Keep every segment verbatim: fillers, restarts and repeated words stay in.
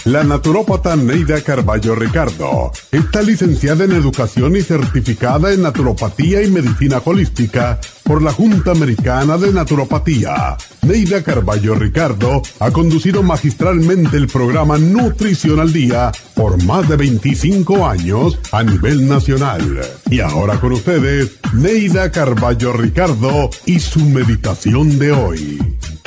La naturópata Neida Carballo Ricardo está licenciada en Educación y certificada en Naturopatía y Medicina Holística por la Junta Americana de Naturopatía. Neida Carballo Ricardo ha conducido magistralmente el programa Nutrición al Día por más de veinticinco años a nivel nacional. Y ahora con ustedes, Neida Carballo Ricardo y su meditación de hoy.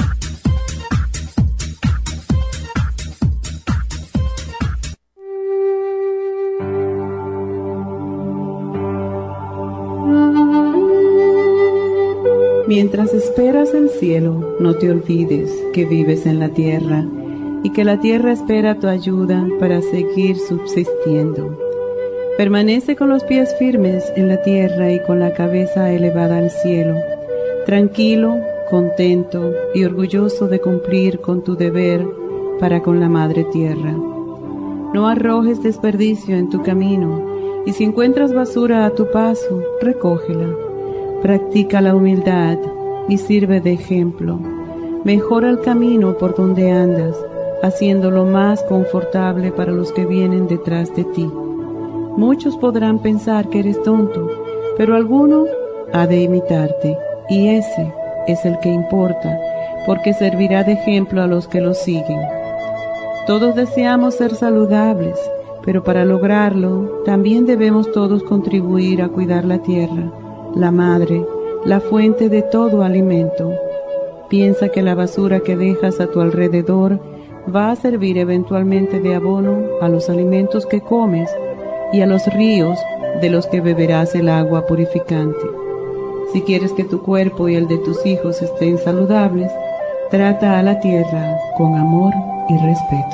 Mientras esperas el cielo, no te olvides que vives en la tierra y que la tierra espera tu ayuda para seguir subsistiendo. Permanece con los pies firmes en la tierra y con la cabeza elevada al cielo, tranquilo, contento y orgulloso de cumplir con tu deber para con la Madre Tierra. No arrojes desperdicio en tu camino y si encuentras basura a tu paso, recógela. Practica la humildad y sirve de ejemplo. Mejora el camino por donde andas, haciéndolo más confortable para los que vienen detrás de ti. Muchos podrán pensar que eres tonto, pero alguno ha de imitarte, y ese es el que importa, porque servirá de ejemplo a los que lo siguen. Todos deseamos ser saludables, pero para lograrlo, también debemos todos contribuir a cuidar la tierra, la madre, la fuente de todo alimento. Piensa que la basura que dejas a tu alrededor va a servir eventualmente de abono a los alimentos que comes y a los ríos de los que beberás el agua purificante. Si quieres que tu cuerpo y el de tus hijos estén saludables, trata a la tierra con amor y respeto.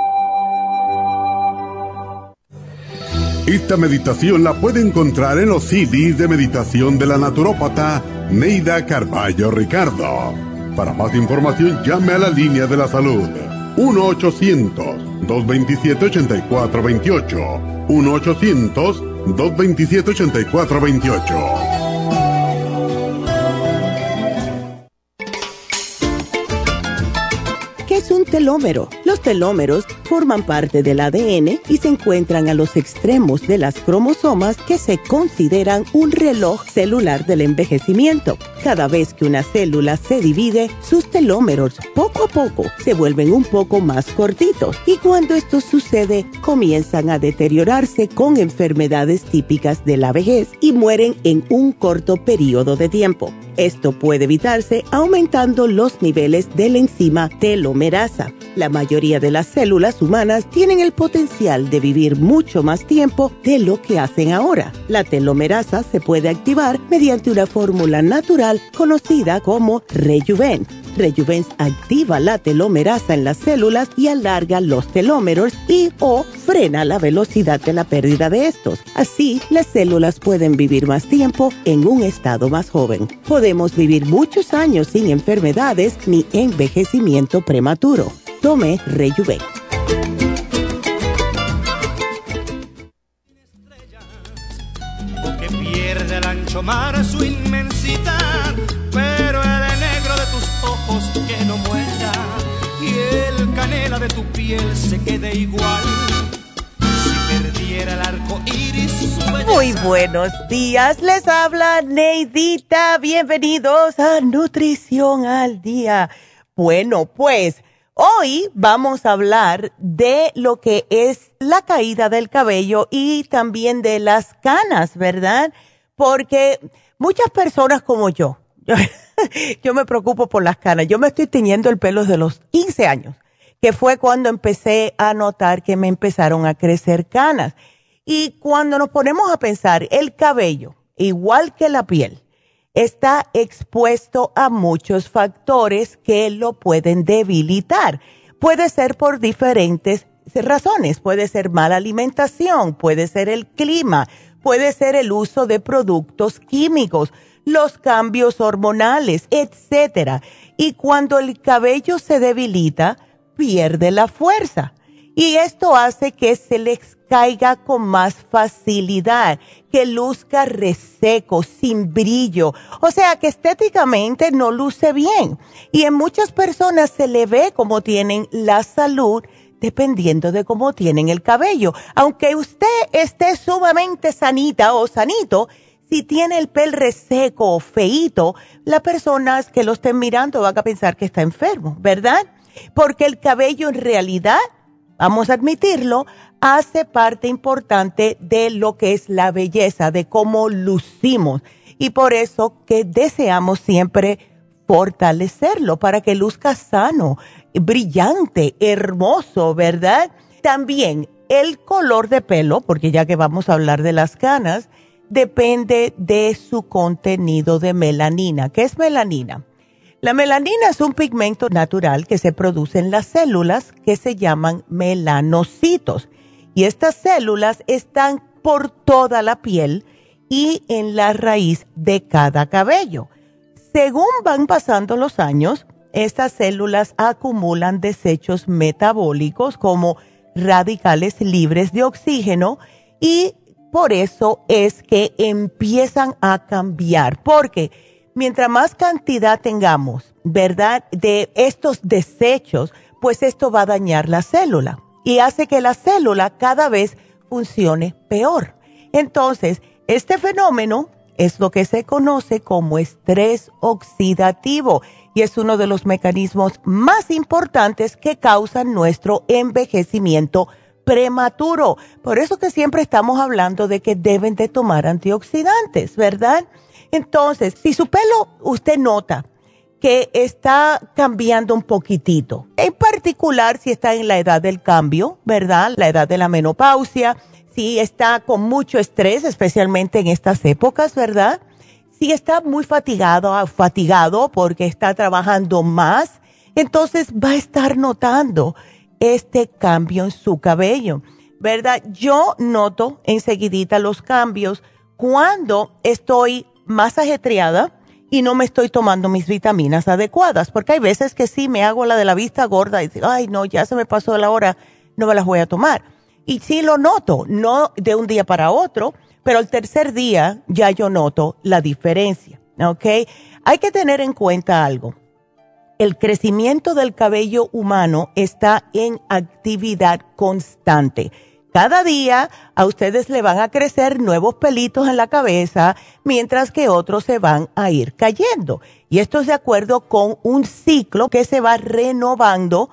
Esta meditación la puede encontrar en los C Ds de meditación de la naturópata Neida Carballo Ricardo. Para más información, llame a la línea de la salud uno ochocientos, dos veintisiete, ochenta y cuatro veintiocho. uno ochocientos, dos veintisiete, ochenta y cuatro veintiocho. ¿Qué es un telómero? Los telómeros forman parte del A D N y se encuentran a los extremos de las cromosomas que se consideran un reloj celular del envejecimiento. Cada vez que una célula se divide, sus telómeros poco a poco se vuelven un poco más cortitos y cuando esto sucede, comienzan a deteriorarse con enfermedades típicas de la vejez y mueren en un corto periodo de tiempo. Esto puede evitarse aumentando los niveles de la enzima telomerasa. La mayoría de las células humanas tienen el potencial de vivir mucho más tiempo de lo que hacen ahora. La telomerasa se puede activar mediante una fórmula natural conocida como Rejuven. Rejuven activa la telomerasa en las células y alarga los telómeros y o frena la velocidad de la pérdida de estos. Así, las células pueden vivir más tiempo en un estado más joven. Podemos vivir muchos años sin enfermedades ni envejecimiento prematuro. Tome Rejuven. Que pierde el ancho mar su inmensidad, pero el negro de tus ojos que no muera y el canela de tu piel se quede igual. Si perdiera el arco iris su belleza. Muy buenos días, les habla Neidita. Bienvenidos a Nutrición al Día. Bueno, pues hoy vamos a hablar de lo que es la caída del cabello y también de las canas, ¿verdad? Porque muchas personas como yo, yo, yo me preocupo por las canas. Yo me estoy teñiendo el pelo desde los quince años, que fue cuando empecé a notar que me empezaron a crecer canas. Y cuando nos ponemos a pensar, el cabello, igual que la piel, está expuesto a muchos factores que lo pueden debilitar. Puede ser por diferentes razones. Puede ser mala alimentación, puede ser el clima, puede ser el uso de productos químicos, los cambios hormonales, etcétera. Y cuando el cabello se debilita, pierde la fuerza. Y esto hace que se les caiga con más facilidad, que luzca reseco, sin brillo. O sea, que estéticamente no luce bien. Y en muchas personas se le ve como tienen la salud dependiendo de cómo tienen el cabello. Aunque usted esté sumamente sanita o sanito, si tiene el pelo reseco o feíto, las personas que lo estén mirando van a pensar que está enfermo, ¿verdad? Porque el cabello en realidad, vamos a admitirlo, hace parte importante de lo que es la belleza, de cómo lucimos. Y por eso que deseamos siempre fortalecerlo para que luzca sano, brillante, hermoso, ¿verdad? También el color de pelo, porque ya que vamos a hablar de las canas, depende de su contenido de melanina. ¿Qué es melanina? La melanina es un pigmento natural que se produce en las células que se llaman melanocitos. Y estas células están por toda la piel y en la raíz de cada cabello. Según van pasando los años, estas células acumulan desechos metabólicos como radicales libres de oxígeno y por eso es que empiezan a cambiar, porque mientras más cantidad tengamos, ¿verdad?, de estos desechos, pues esto va a dañar la célula y hace que la célula cada vez funcione peor. Entonces, este fenómeno es lo que se conoce como estrés oxidativo y es uno de los mecanismos más importantes que causan nuestro envejecimiento prematuro. Por eso que siempre estamos hablando de que deben de tomar antioxidantes, ¿verdad? Entonces, si su pelo usted nota que está cambiando un poquitito, en particular si está en la edad del cambio, ¿verdad? La edad de la menopausia, si está con mucho estrés, especialmente en estas épocas, ¿verdad? Si está muy fatigado, fatigado porque está trabajando más, entonces va a estar notando este cambio en su cabello, ¿verdad? Yo noto enseguidita los cambios cuando estoy más ajetreada y no me estoy tomando mis vitaminas adecuadas, porque hay veces que sí me hago la de la vista gorda y digo, ay no, ya se me pasó la hora, no me las voy a tomar. Y sí lo noto, no de un día para otro, pero el tercer día ya yo noto la diferencia, ¿ok? Hay que tener en cuenta algo. El crecimiento del cabello humano está en actividad constante. Cada día a ustedes le van a crecer nuevos pelitos en la cabeza, mientras que otros se van a ir cayendo. Y esto es de acuerdo con un ciclo que se va renovando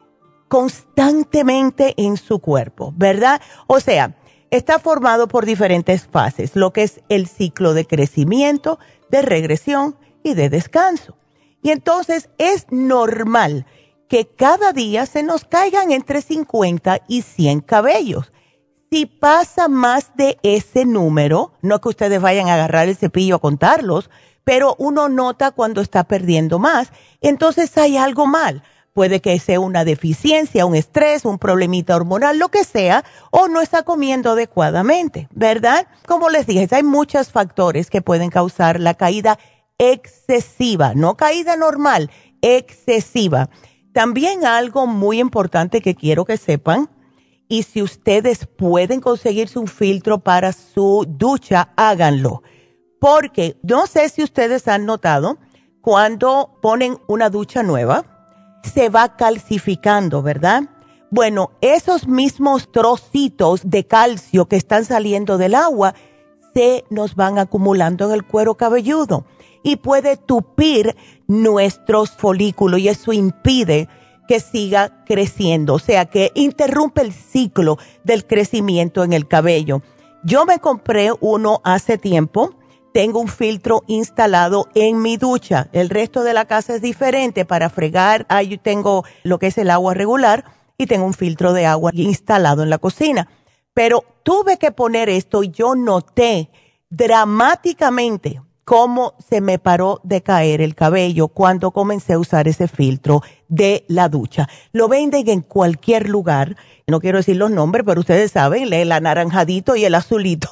constantemente en su cuerpo, ¿verdad? O sea, está formado por diferentes fases, lo que es el ciclo de crecimiento, de regresión y de descanso. Y entonces es normal que cada día se nos caigan entre cincuenta y cien cabellos. Si pasa más de ese número, no que ustedes vayan a agarrar el cepillo a contarlos, pero uno nota cuando está perdiendo más, entonces hay algo mal. Puede que sea una deficiencia, un estrés, un problemita hormonal, lo que sea, o no está comiendo adecuadamente, ¿verdad? Como les dije, hay muchos factores que pueden causar la caída excesiva, no caída normal, excesiva. También algo muy importante que quiero que sepan, y si ustedes pueden conseguirse un filtro para su ducha, háganlo. Porque no sé si ustedes han notado, cuando ponen una ducha nueva, se va calcificando, ¿verdad? Bueno, esos mismos trocitos de calcio que están saliendo del agua se nos van acumulando en el cuero cabelludo y puede tupir nuestros folículos y eso impide que siga creciendo, o sea que interrumpe el ciclo del crecimiento en el cabello. Yo me compré uno hace tiempo. Tengo un filtro instalado en mi ducha. El resto de la casa es diferente. Para fregar, ahí tengo lo que es el agua regular y tengo un filtro de agua instalado en la cocina. Pero tuve que poner esto y yo noté dramáticamente cómo se me paró de caer el cabello cuando comencé a usar ese filtro de la ducha. Lo venden en cualquier lugar. No quiero decir los nombres, pero ustedes saben, el anaranjadito y el azulito.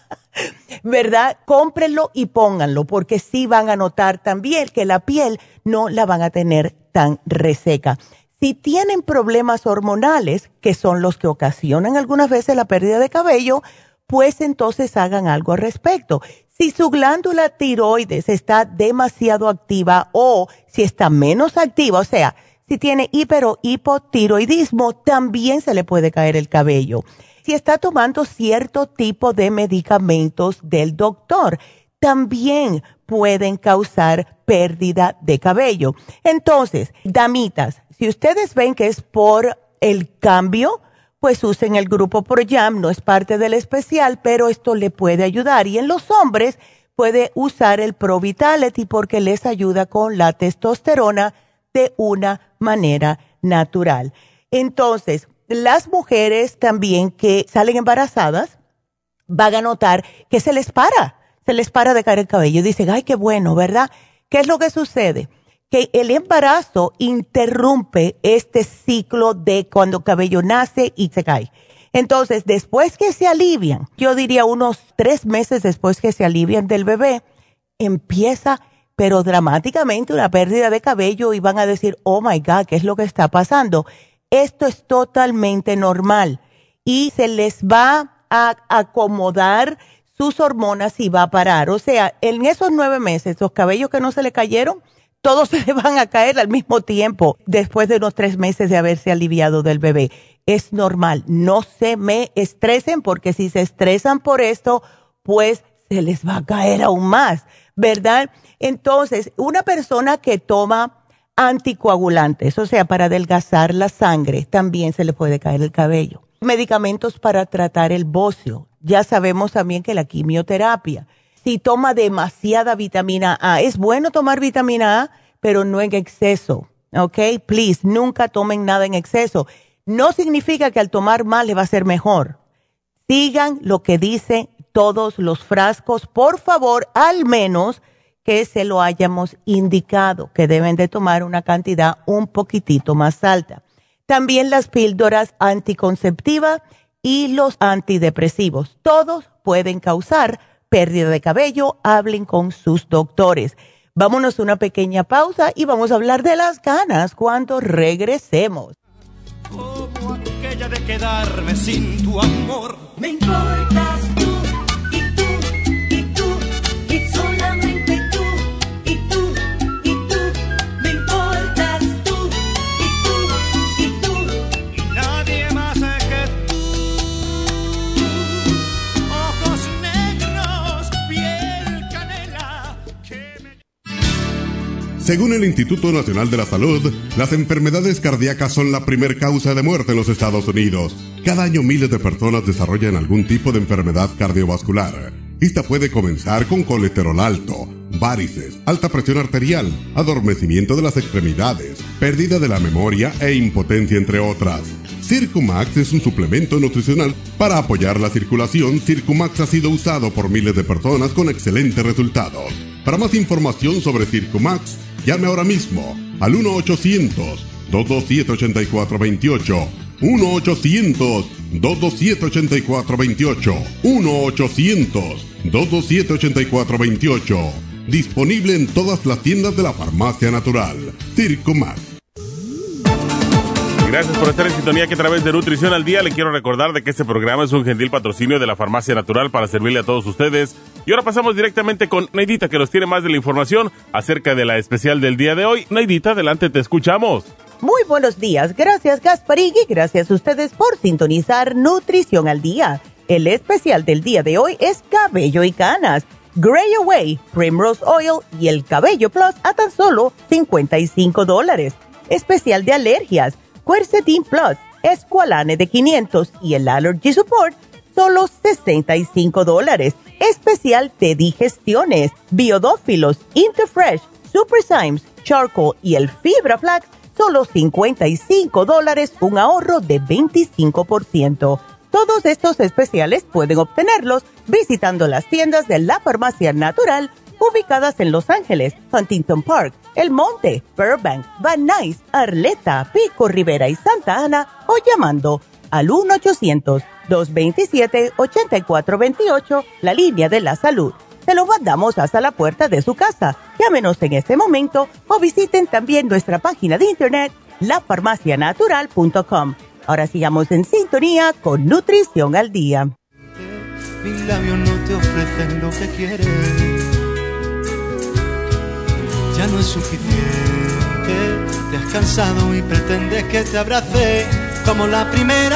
¿Verdad? Cómprenlo y pónganlo, porque sí van a notar también que la piel no la van a tener tan reseca. Si tienen problemas hormonales, que son los que ocasionan algunas veces la pérdida de cabello, pues entonces hagan algo al respecto. Si su glándula tiroides está demasiado activa o si está menos activa, o sea, Si tiene hiper o hipotiroidismo, también se le puede caer el cabello. Si está tomando cierto tipo de medicamentos del doctor, también pueden causar pérdida de cabello. Entonces, damitas, si ustedes ven que es por el cambio, pues usen el grupo ProYam, no es parte del especial, pero esto le puede ayudar. Y en los hombres puede usar el Pro Vitality porque les ayuda con la testosterona de una manera natural. Entonces, las mujeres también que salen embarazadas van a notar que se les para, se les para de caer el cabello. Y dicen, ay, qué bueno, ¿verdad? ¿Qué es lo que sucede? Que el embarazo interrumpe este ciclo de cuando el cabello nace y se cae. Entonces, después que se alivian, yo diría unos tres meses después que se alivian del bebé, empieza, pero dramáticamente, una pérdida de cabello y van a decir, oh my God, ¿qué es lo que está pasando? Esto es totalmente normal y se les va a acomodar sus hormonas y va a parar. O sea, en esos nueve meses, los cabellos que no se le cayeron, todos se le van a caer al mismo tiempo después de unos tres meses de haberse aliviado del bebé. Es normal, no se me estresen porque si se estresan por esto, pues se les va a caer aún más, ¿verdad? Entonces, una persona que toma anticoagulantes, o sea, para adelgazar la sangre, también se le puede caer el cabello. Medicamentos para tratar el bocio. Ya sabemos también que la quimioterapia. Si toma demasiada vitamina A, es bueno tomar vitamina A, pero no en exceso, ¿ok? Please, nunca tomen nada en exceso. No significa que al tomar más le va a ser mejor. Sigan lo que dicen todos los frascos, por favor, al menos que se lo hayamos indicado, que deben de tomar una cantidad un poquitito más alta. También las píldoras anticonceptivas y los antidepresivos. Todos pueden causar pérdida de cabello. Hablen con sus doctores. Vámonos a una pequeña pausa y vamos a hablar de las canas cuando regresemos. Como aquella de quedarme sin tu amor. Me importas tú, y tú, y tú, y solamente tú, y tú, y tú. Me importas tú, y tú, y tú. Y nadie más que tú. Ojos negros, piel canela, que me... Según el Instituto Nacional de la Salud, las enfermedades cardíacas son la primer causa de muerte en los Estados Unidos. Cada año miles de personas desarrollan algún tipo de enfermedad cardiovascular. Esta puede comenzar con colesterol alto, varices, alta presión arterial, adormecimiento de las extremidades, pérdida de la memoria e impotencia, entre otras. Circumax es un suplemento nutricional para apoyar la circulación. Circumax ha sido usado por miles de personas con excelentes resultados. Para más información sobre Circumax, llame ahora mismo al uno ochocientos, dos dos siete, ocho cuatro dos ocho, uno ochocientos, dos dos siete, ocho cuatro dos ocho, uno ochocientos, dos dos siete, ocho cuatro dos ocho. Disponible en todas las tiendas de la Farmacia Natural. Circumax. Gracias por estar en sintonía, que a través de Nutrición al Día le quiero recordar de que este programa es un gentil patrocinio de la Farmacia Natural para servirle a todos ustedes. Y ahora pasamos directamente con Neidita, que nos tiene más de la información acerca de la especial del día de hoy. Neidita, adelante, te escuchamos. Muy buenos días. Gracias, Gasparín, y gracias a ustedes por sintonizar Nutrición al Día. El especial del día de hoy es cabello y canas, Gray Away, Primrose Oil y el Cabello Plus a tan solo cincuenta y cinco dólares. Especial de alergias, Quercetin Plus, Esqualane de quinientos y el Allergy Support, solo sesenta y cinco dólares. Especial de digestiones, Biodófilos, Interfresh, Super Symes, Charcoal y el Fibra Flax, solo cincuenta y cinco dólares, un ahorro de veinticinco por ciento. Todos estos especiales pueden obtenerlos visitando las tiendas de la Farmacia Natural ubicadas en Los Ángeles, Huntington Park, El Monte, Burbank, Van Nuys, Arleta, Pico Rivera y Santa Ana, o llamando al uno ochocientos, dos veintisiete, ochenta y cuatro veintiocho, la línea de la salud. Se lo mandamos hasta la puerta de su casa. Llámenos en este momento o visiten también nuestra página de internet, la farmacia natural punto com. Ahora sigamos en sintonía con Nutrición al Día. Mis labios no te ofrecen lo que quieres. Ya no es suficiente te has cansado y pretendes que te abrace como la primera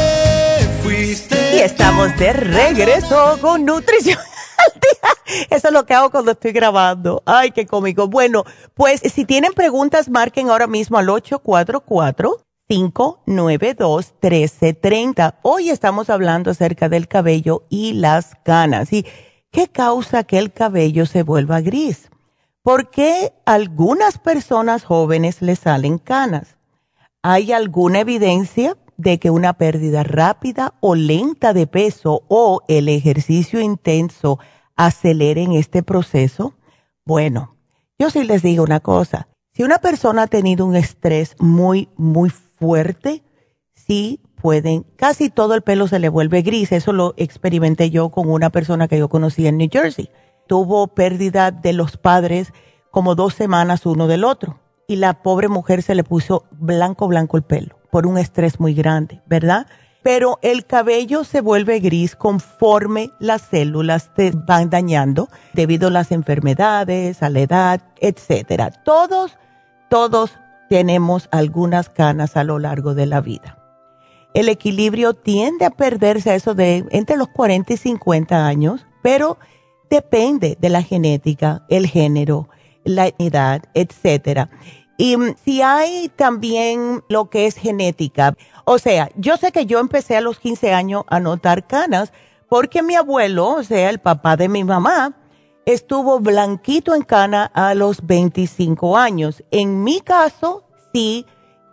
vez fuiste. Y estamos de regreso con Nutrición al Día. Eso es lo que hago cuando estoy grabando. Ay, qué cómico. Bueno, pues si tienen preguntas, marquen ahora mismo al ocho cuatro cuatro, cinco nueve dos, uno tres tres cero. Hoy estamos hablando acerca del cabello y las canas. ¿Y qué causa que el cabello se vuelva gris? ¿Por qué a algunas personas jóvenes les salen canas? ¿Hay alguna evidencia de que una pérdida rápida o lenta de peso o el ejercicio intenso aceleren este proceso? Bueno, yo sí les digo una cosa. Si una persona ha tenido un estrés muy, muy fuerte, sí pueden, casi todo el pelo se le vuelve gris. Eso lo experimenté yo con una persona que yo conocí en New Jersey. Tuvo pérdida de los padres como dos semanas uno del otro. Y la pobre mujer se le puso blanco, blanco el pelo por un estrés muy grande, ¿verdad? Pero el cabello se vuelve gris conforme las células se van dañando debido a las enfermedades, a la edad, etcétera. Todos, todos tenemos algunas canas a lo largo de la vida. El equilibrio tiende a perderse a eso de entre los cuarenta y cincuenta años, pero depende de la genética, el género, la edad, etcétera. Y si hay también lo que es genética, o sea, yo sé que yo empecé a los quince años a notar canas porque mi abuelo, o sea, el papá de mi mamá, estuvo blanquito en cana a los veinticinco años. En mi caso, sí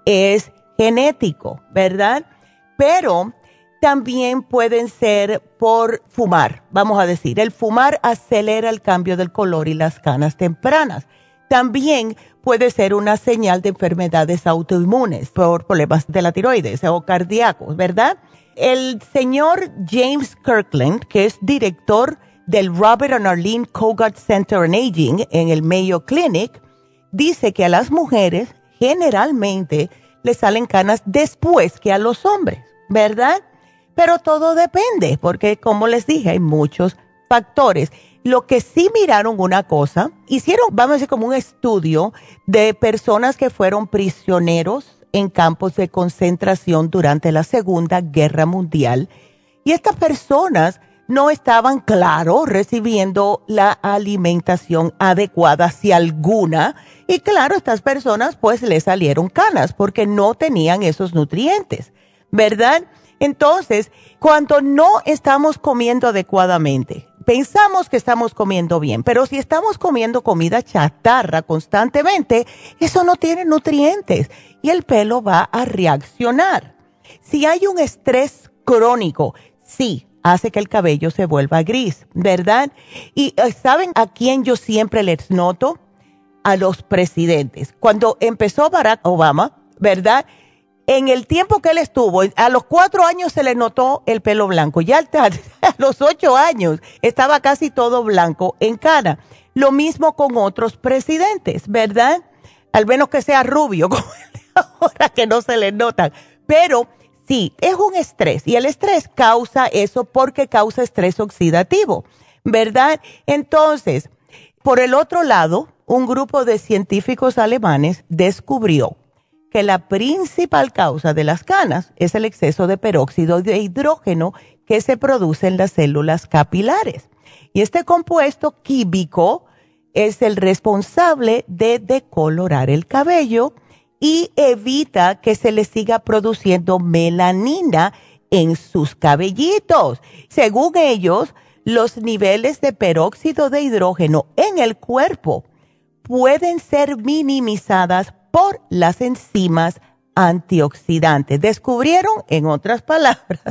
es genético, ¿verdad? Pero también pueden ser por fumar, vamos a decir. El fumar acelera el cambio del color y las canas tempranas. También puede ser una señal de enfermedades autoinmunes por problemas de la tiroides o cardíacos, ¿verdad? El señor James Kirkland, que es director del Robert and Arlene Cogat Center on Aging en el Mayo Clinic, dice que a las mujeres generalmente les salen canas después que a los hombres, ¿verdad? Pero todo depende, porque como les dije, hay muchos factores. Lo que sí miraron una cosa, hicieron, vamos a decir, como un estudio de personas que fueron prisioneros en campos de concentración durante la Segunda Guerra Mundial. Y estas personas no estaban, claro, recibiendo la alimentación adecuada, si alguna. Y claro, estas personas pues les salieron canas porque no tenían esos nutrientes, ¿verdad? Entonces, cuando no estamos comiendo adecuadamente, pensamos que estamos comiendo bien, pero si estamos comiendo comida chatarra constantemente, eso no tiene nutrientes y el pelo va a reaccionar. Si hay un estrés crónico, sí, hace que el cabello se vuelva gris, ¿verdad? Y ¿saben a quién yo siempre les noto? A los presidentes. Cuando empezó Barack Obama, ¿verdad? En el tiempo que él estuvo, a los cuatro años se le notó el pelo blanco. Ya a los ocho años estaba casi todo blanco en cara. Lo mismo con otros presidentes, ¿verdad? Al menos que sea rubio, como el de ahora, que no se le notan. Pero sí, es un estrés. Y el estrés causa eso porque causa estrés oxidativo, ¿verdad? Entonces, por el otro lado, un grupo de científicos alemanes descubrió que la principal causa de las canas es el exceso de peróxido de hidrógeno que se produce en las células capilares. Y este compuesto químico es el responsable de decolorar el cabello y evita que se le siga produciendo melanina en sus cabellitos. Según ellos, los niveles de peróxido de hidrógeno en el cuerpo pueden ser minimizadas por las enzimas antioxidantes. Descubrieron, en otras palabras,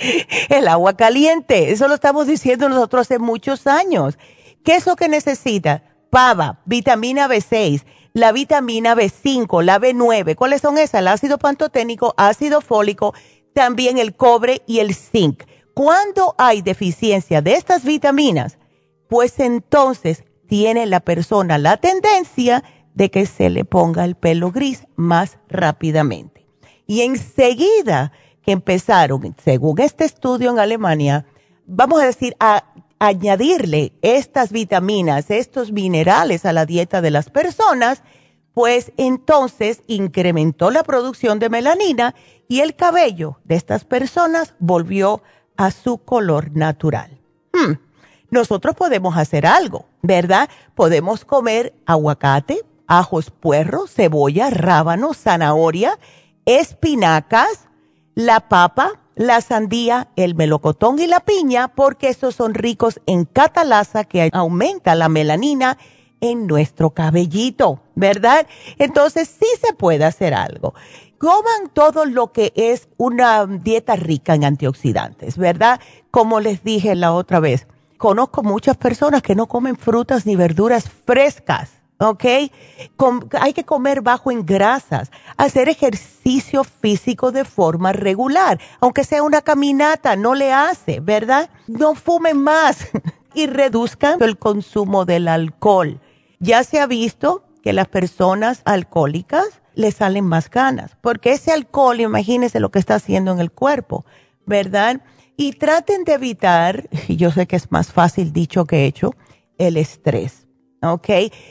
el agua caliente. Eso lo estamos diciendo nosotros hace muchos años. ¿Qué es lo que necesita? Pava, vitamina B seis, la vitamina B cinco, la B nueve. ¿Cuáles son esas? El ácido pantoténico, ácido fólico, también el cobre y el zinc. Cuando hay deficiencia de estas vitaminas, pues entonces tiene la persona la tendencia de que se le ponga el pelo gris más rápidamente. Y enseguida que empezaron, según este estudio en Alemania, vamos a decir, a añadirle estas vitaminas, estos minerales a la dieta de las personas, pues entonces incrementó la producción de melanina y el cabello de estas personas volvió a su color natural. Hmm. Nosotros podemos hacer algo, ¿verdad? Podemos comer aguacate, ajos puerros, cebolla, rábano, zanahoria, espinacas, la papa, la sandía, el melocotón y la piña, porque estos son ricos en catalasa que aumenta la melanina en nuestro cabellito, ¿verdad? Entonces sí se puede hacer algo. Coman todo lo que es una dieta rica en antioxidantes, ¿verdad? Como les dije la otra vez, conozco muchas personas que no comen frutas ni verduras frescas, ¿ok? Com- hay que comer bajo en grasas, hacer ejercicio físico de forma regular, aunque sea una caminata, no le hace, ¿verdad? No fumen más y reduzcan el consumo del alcohol. Ya se ha visto que las personas alcohólicas les salen más ganas, porque ese alcohol, imagínense lo que está haciendo en el cuerpo, ¿verdad? Y traten de evitar, y yo sé que es más fácil dicho que hecho, el estrés, ¿ok?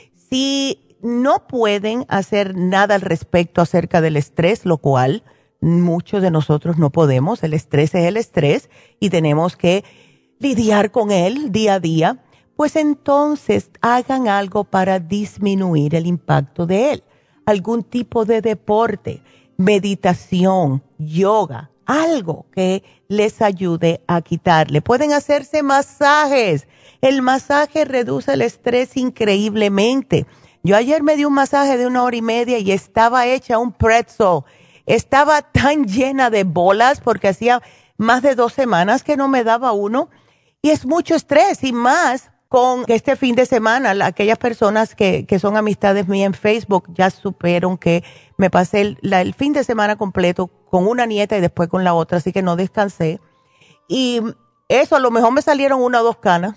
Si no pueden hacer nada al respecto acerca del estrés, lo cual muchos de nosotros no podemos, el estrés es el estrés y tenemos que lidiar con él día a día, pues entonces hagan algo para disminuir el impacto de él. Algún tipo de deporte, meditación, yoga, algo que les ayude a quitarle. Pueden hacerse masajes. El masaje reduce el estrés increíblemente. Yo ayer me di un masaje de una hora y media y estaba hecha un pretzel. Estaba tan llena de bolas porque hacía más de dos semanas que no me daba uno. Y es mucho estrés y más con este fin de semana. Aquellas personas que, que son amistades mías en Facebook ya supieron que me pasé el, la, el fin de semana completo con una nieta y después con la otra, así que no descansé. Y eso, a lo mejor me salieron una o dos canas.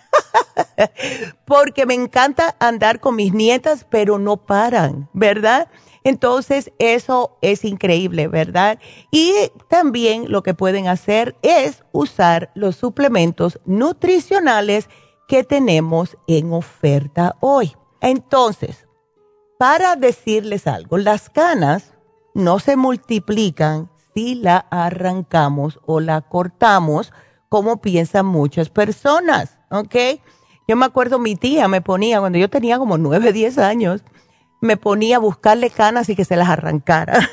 Porque me encanta andar con mis nietas, pero no paran, ¿verdad? Entonces, eso es increíble, ¿verdad? Y también lo que pueden hacer es usar los suplementos nutricionales que tenemos en oferta hoy. Entonces, para decirles algo, las canas no se multiplican si la arrancamos o la cortamos, como piensan muchas personas, ¿ok? Yo me acuerdo, mi tía me ponía, cuando yo tenía como nueve, diez años, me ponía a buscarle canas y que se las arrancara.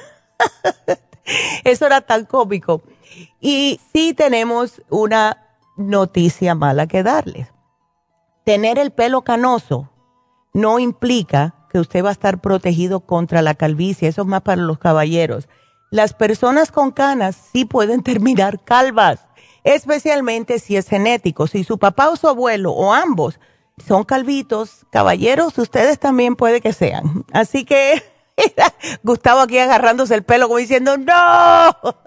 Eso era tan cómico. Y sí tenemos una noticia mala que darles. Tener el pelo canoso no implica que usted va a estar protegido contra la calvicie. Eso es más para los caballeros. Las personas con canas sí pueden terminar calvas, especialmente si es genético. Si su papá o su abuelo o ambos son calvitos, caballeros, ustedes también puede que sean. Así que Gustavo aquí agarrándose el pelo como diciendo, ¡no!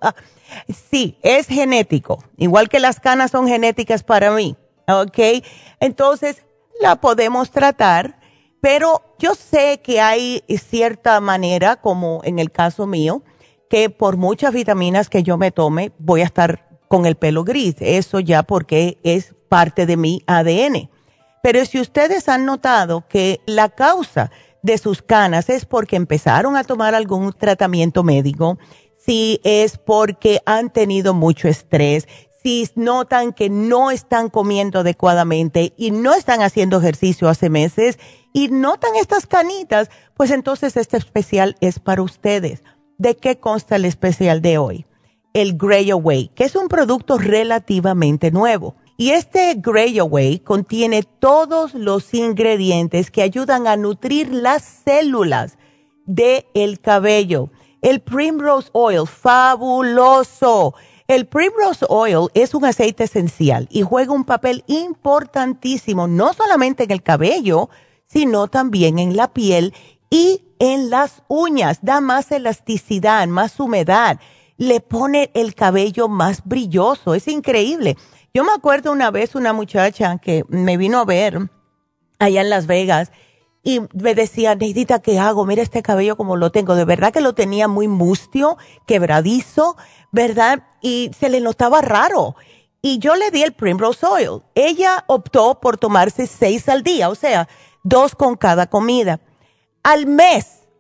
Sí, es genético. Igual que las canas son genéticas para mí, ¿ok? Entonces, la podemos tratar, pero yo sé que hay cierta manera, como en el caso mío, que por muchas vitaminas que yo me tome, voy a estar con el pelo gris. Eso ya porque es parte de mi A D N. Pero si ustedes han notado que la causa de sus canas es porque empezaron a tomar algún tratamiento médico, si es porque han tenido mucho estrés, si notan que no están comiendo adecuadamente y no están haciendo ejercicio hace meses y notan estas canitas, pues entonces este especial es para ustedes. ¿De qué consta el especial de hoy? El Gray Away, que es un producto relativamente nuevo. Y este Gray Away contiene todos los ingredientes que ayudan a nutrir las células del cabello. El Primrose Oil, fabuloso. El Primrose Oil es un aceite esencial y juega un papel importantísimo, no solamente en el cabello, sino también en la piel y en las uñas. Da más elasticidad, más humedad. Le pone el cabello más brilloso. Es increíble. Yo me acuerdo una vez una muchacha que me vino a ver allá en Las Vegas y me decía, Neidita, ¿qué hago? Mira este cabello como lo tengo. De verdad que lo tenía muy mustio, quebradizo, ¿verdad? Y se le notaba raro. Y yo le di el Primrose Oil. Ella optó por tomarse seis al día, o sea, dos con cada comida. Al mes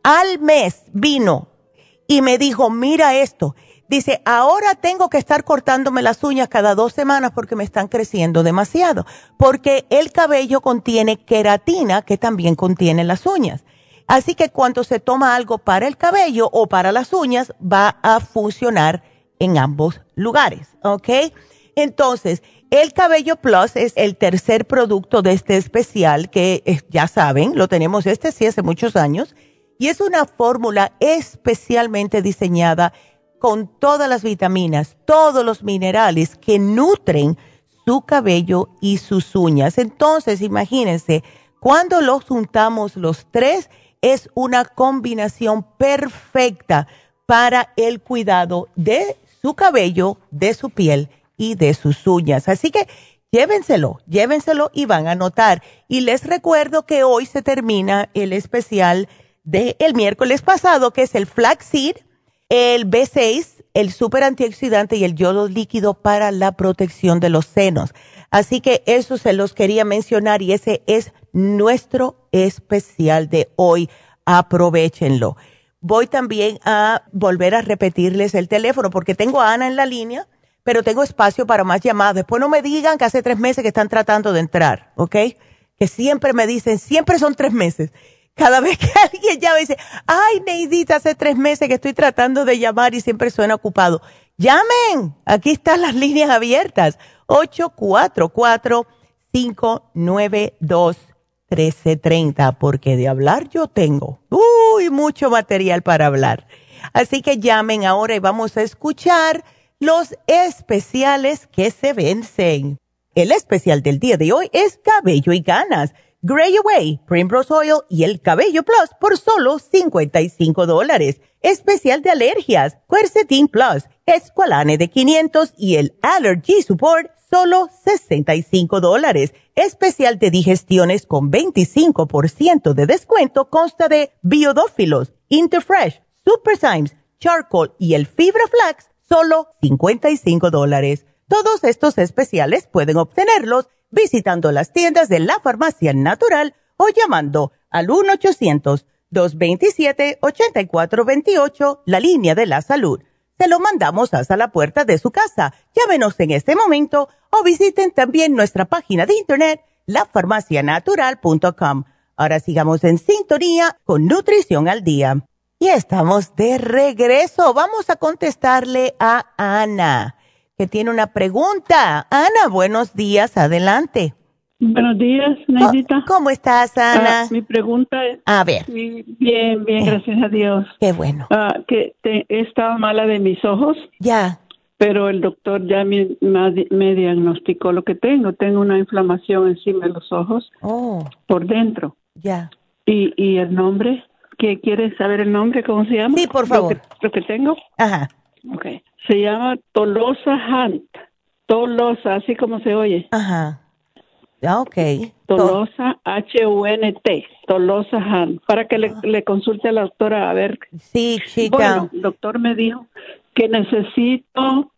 al mes vino y me dijo, mira esto. Dice, ahora tengo que estar cortándome las uñas cada dos semanas porque me están creciendo demasiado. Porque el cabello contiene queratina, que también contiene las uñas. Así que cuando se toma algo para el cabello o para las uñas, va a funcionar en ambos lugares, ¿ok? Entonces, el Cabello Plus es el tercer producto de este especial que eh, ya saben, lo tenemos este sí hace muchos años. Y es una fórmula especialmente diseñada con todas las vitaminas, todos los minerales que nutren su cabello y sus uñas. Entonces, imagínense, cuando los juntamos los tres, es una combinación perfecta para el cuidado de su cabello, de su piel y de sus uñas. Así que llévenselo, llévenselo y van a notar. Y les recuerdo que hoy se termina el especial del miércoles pasado, que es el Flaxseed, el B seis, el super antioxidante y el yodo líquido para la protección de los senos. Así que eso se los quería mencionar y ese es nuestro especial de hoy. Aprovechenlo. Voy también a volver a repetirles el teléfono porque tengo a Ana en la línea, pero tengo espacio para más llamadas. Después no me digan que hace tres meses que están tratando de entrar, ¿ok? Que siempre me dicen, siempre son tres meses. Cada vez que alguien llama y dice, ay, Neidita, hace tres meses que estoy tratando de llamar y siempre suena ocupado. Llamen, aquí están las líneas abiertas, ocho cuatro cuatro, cinco nueve dos, uno tres tres cero, porque de hablar yo tengo, uy, mucho material para hablar. Así que llamen ahora y vamos a escuchar los especiales que se vencen. El especial del día de hoy es Cabello y Canas, Gray Away, Primrose Oil y el Cabello Plus por solo cincuenta y cinco dólares. Especial de alergias, Quercetin Plus, Esqualane de quinientos y el Allergy Support, solo sesenta y cinco dólares. Especial de digestiones con veinticinco por ciento de descuento consta de Biodófilos, Interfresh, Super Symes, Charcoal y el Fibra Flax, solo cincuenta y cinco dólares. Todos estos especiales pueden obtenerlos visitando las tiendas de la Farmacia Natural o llamando al uno ochocientos, dos veintisiete, ochenta y cuatro veintiocho, la línea de la salud. Se lo mandamos hasta la puerta de su casa. Llámenos en este momento o visiten también nuestra página de internet, la farmacia natural punto com. Ahora sigamos en sintonía con Nutrición al Día. Y estamos de regreso. Vamos a contestarle a Ana, que tiene una pregunta. Ana, buenos días, adelante. Buenos días, Neidita. ¿Cómo estás, Ana? Ah, mi pregunta es... A ver. Sí, bien, bien, gracias a Dios. Qué bueno. Ah, que te, he estado mala de mis ojos. Ya. Pero el doctor ya me, me diagnosticó lo que tengo. Tengo una inflamación encima de los ojos. Oh. Por dentro. Ya. Y, y el nombre, ¿qué quieres saber el nombre? ¿Cómo se llama? Sí, por favor. Lo que, lo que tengo. Ajá. Okay. Se llama Tolosa Hunt. Tolosa, así como se oye. Ajá. Ah, ok. Tolosa, H U N T, Tolosa Hunt, para que le, le consulte a la doctora a ver. Sí, chica. Bueno, el doctor me dijo que necesito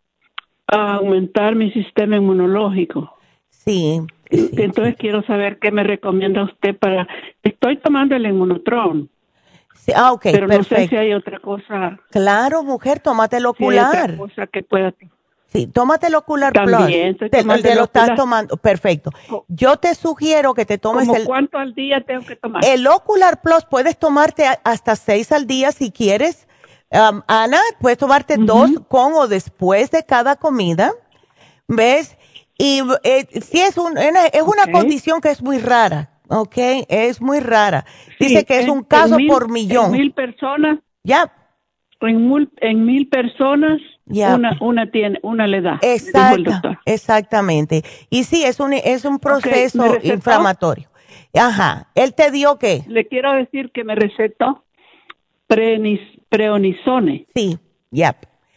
aumentar mi sistema inmunológico. Sí. sí Entonces sí. quiero saber qué me recomienda usted para... Estoy tomando el Inmunotron. Sí, ah, ok, pero perfecto. no sé si hay otra cosa. Claro, mujer, tómate el ocular. Si hay otra cosa que pueda... Sí, tómate el Ocular También, Plus. Te, te lo estás tomando. Perfecto. Yo te sugiero que te tomes ¿Cómo el... ¿Cuánto al día tengo que tomar? El Ocular Plus puedes tomarte hasta seis al día si quieres. Um, Ana, puedes tomarte uh-huh. dos con o después de cada comida. ¿Ves? Y eh, sí es, un, es una okay. condición que es muy rara. ¿Ok? Es muy rara. Dice sí, que es en, un caso mil, por millón. En mil personas. Ya. En mil, en mil personas, yeah. una, una tiene, una le da. Exacta, exactamente. Y sí, es un, es un proceso okay, inflamatorio. Ajá. ¿Él te dio qué? Le quiero decir que me recetó prenis, preonisone. Sí, yep.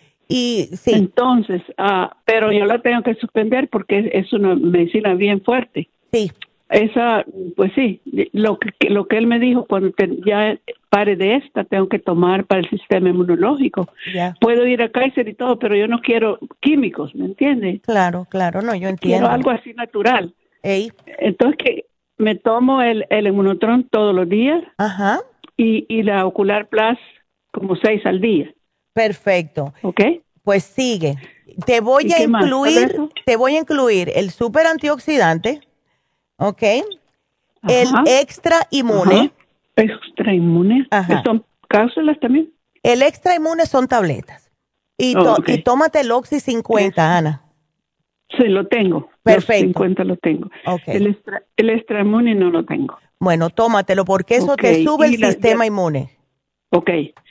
Y sí. Entonces, uh, pero yo la tengo que suspender porque es, es una medicina bien fuerte. Sí. Esa, pues sí, lo que, lo que él me dijo, cuando te, ya pare de esta, tengo que tomar para el sistema inmunológico. Yeah. Puedo ir a Kaiser y todo, pero yo no quiero químicos, ¿me entiendes? Claro, claro, no, yo entiendo. Quiero algo así natural. Ey. Entonces, que me tomo el, el Inmunotron todos los días. Ajá. y, y la Ocular Plus como seis al día. Perfecto. ¿Ok? Pues sigue. Te voy ¿Y a qué más? incluir, ¿Solo eso? te voy a incluir el super antioxidante, ¿ok? El Ajá. extra inmune. Ajá. Extra inmune. Ajá. ¿Son cápsulas también? El extra inmune son tabletas. Y, Oh, to- ok. y tómate el Oxy cincuenta, Ana. Sí, lo tengo. Perfecto. Los cincuenta lo tengo. Ok. El extra, el extra inmune no lo tengo. Bueno, tómatelo porque eso Ok, te sube el y la- sistema ya- inmune. Ok.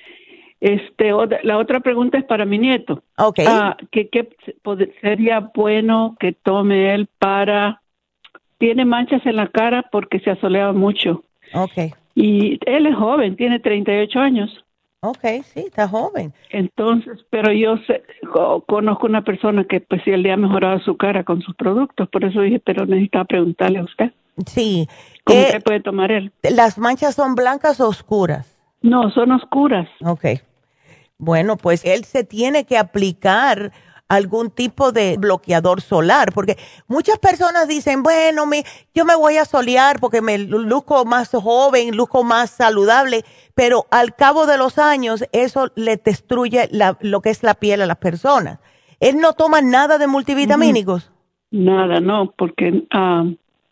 Este, otra- la otra pregunta es para mi nieto. Ok. Ah, ¿qué, qué pod- sería bueno que tome él para... Tiene manchas en la cara porque se asoleaba mucho. Ok. Y él es joven, tiene treinta y ocho años. Ok, sí, está joven. Entonces, pero yo sé, co- conozco una persona que pues sí le ha mejorado su cara con sus productos. Por eso dije, pero necesitaba preguntarle a usted. Sí. ¿Cómo Eh, que puede tomar él? ¿Las manchas son blancas o oscuras? No, son oscuras. Ok. Bueno, pues él se tiene que aplicar algún tipo de bloqueador solar, porque muchas personas dicen, bueno, me, yo me voy a solear porque me luzco más joven, luzco más saludable, pero al cabo de los años eso le destruye la, lo que es la piel a las personas. Él no toma nada de multivitamínicos. Nada, no, porque ah,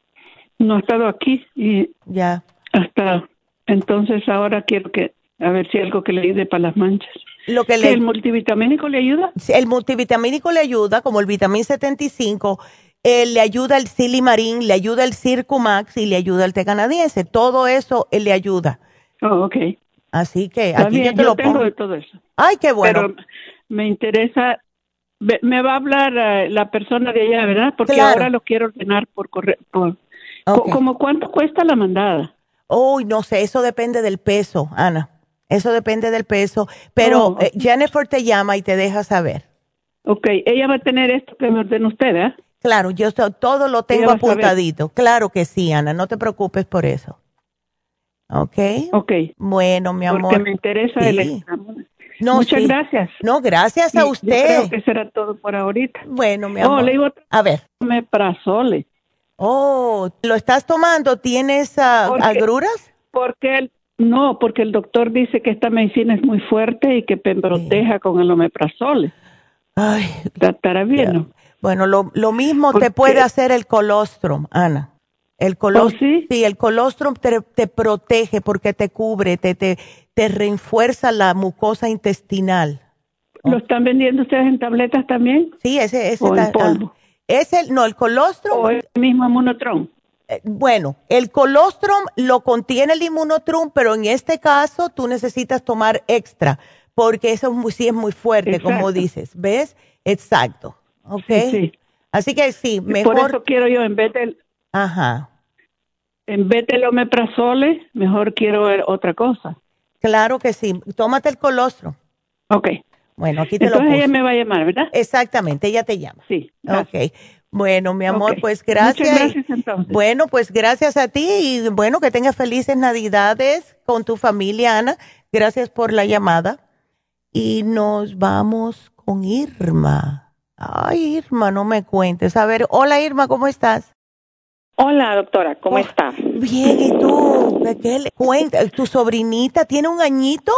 no ha estado aquí y Ya. hasta entonces ahora quiero que, a ver si algo que le ayude para las manchas. Lo que ¿Que le, el multivitamínico le ayuda? el multivitamínico le ayuda, como el vitamín setenta y cinco, eh, le ayuda el Silimarín, le ayuda el Circumax y le ayuda el té canadiense. Todo eso eh, le ayuda. Oh, ok. Así que Está aquí bien, yo te yo lo tengo pongo. de todo eso. Ay, qué bueno. Pero me interesa, me, me va a hablar eh, la persona de allá, ¿verdad? Porque Claro. ahora lo quiero ordenar por correo. Por, Ok. co- ¿Como cuánto cuesta la mandada? Uy, no sé, eso depende del peso, Ana. Eso depende del peso. Pero Oh, eh, Jennifer te llama y te deja saber. Ok, ella va a tener esto que me ordena usted, ¿eh? Claro, yo to- todo lo tengo Ella va a saber. apuntadito. Claro que sí, Ana, no te preocupes por eso. ¿Ok? Ok, Bueno, mi amor. porque me interesa el Sí. extra. No, Muchas sí. gracias. No, gracias a Y usted. Yo creo que será todo por ahorita. Bueno, mi Oh, amor. le digo, A ver. omeprazole. Oh, ¿lo estás tomando? ¿Tienes ah, ¿Por qué? agruras? Porque el, no, porque el doctor dice que esta medicina es muy fuerte y que me proteja con el omeprazole. Ay, Estará bien, ¿no? bueno, lo, lo mismo ¿Por te puede qué? hacer el colostrum, Ana. El colostrum, ¿Oh, sí? el colostrum te, te protege porque te cubre, te, te, te refuerza la mucosa intestinal. ¿Lo están vendiendo ustedes en tabletas también? Sí, ese, ese ¿O en está- polvo? ah, es el, no, el colostrum. ¿O el mismo Immunotron? Eh, Bueno, el colostrum lo contiene el Immunotrum, pero en este caso tú necesitas tomar extra, porque eso es muy- sí es muy fuerte, como Exacto. dices, ¿ves? Exacto, ¿ok? Sí, sí. Así que sí, Por mejor, eso quiero yo, en vez del, ajá, en vez del omeprazole, mejor quiero ver otra cosa. claro que sí, tómate el colostrum. Ok. Bueno, aquí te Entonces lo puse. ella me va a llamar, ¿verdad? Exactamente, ella te llama. Sí. gracias. Ok, bueno, mi amor, Ok. pues gracias. Muchas gracias, entonces. Bueno, pues gracias a ti y bueno, que tengas felices Navidades con tu familia, Ana. Gracias por la llamada. Y nos vamos con Irma. Ay, Irma, no me cuentes. A ver, hola Irma, ¿cómo estás? Hola, doctora, ¿cómo Oh, está? Bien, ¿y tú? ¿De qué le cuenta? ¿Tu sobrinita tiene un añito?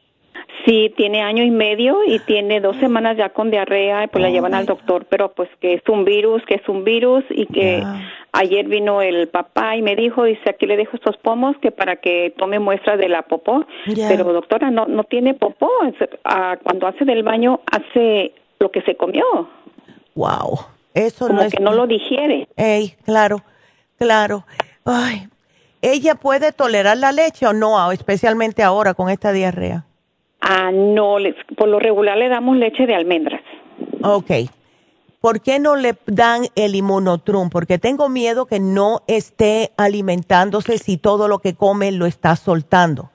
Sí, tiene año y medio y tiene dos semanas ya con diarrea y pues la Oh, llevan my al doctor, pero pues que es un virus, que es un virus y que Ya. ayer vino el papá y me dijo, dice, aquí le dejo estos pomos que para que tome muestras de la popó, Ya. pero doctora, no no tiene popó, es- ah, cuando hace del baño hace lo que se comió, Wow, eso como no es... que no lo digiere. Ey, claro, claro. Ay, ¿ella puede tolerar la leche o no, especialmente ahora con esta diarrea? Ah, no, les, por lo regular le damos leche de almendras. Ok. ¿Por qué no le dan el Immunotrum? Porque tengo miedo que no esté alimentándose si todo lo que come lo está soltando.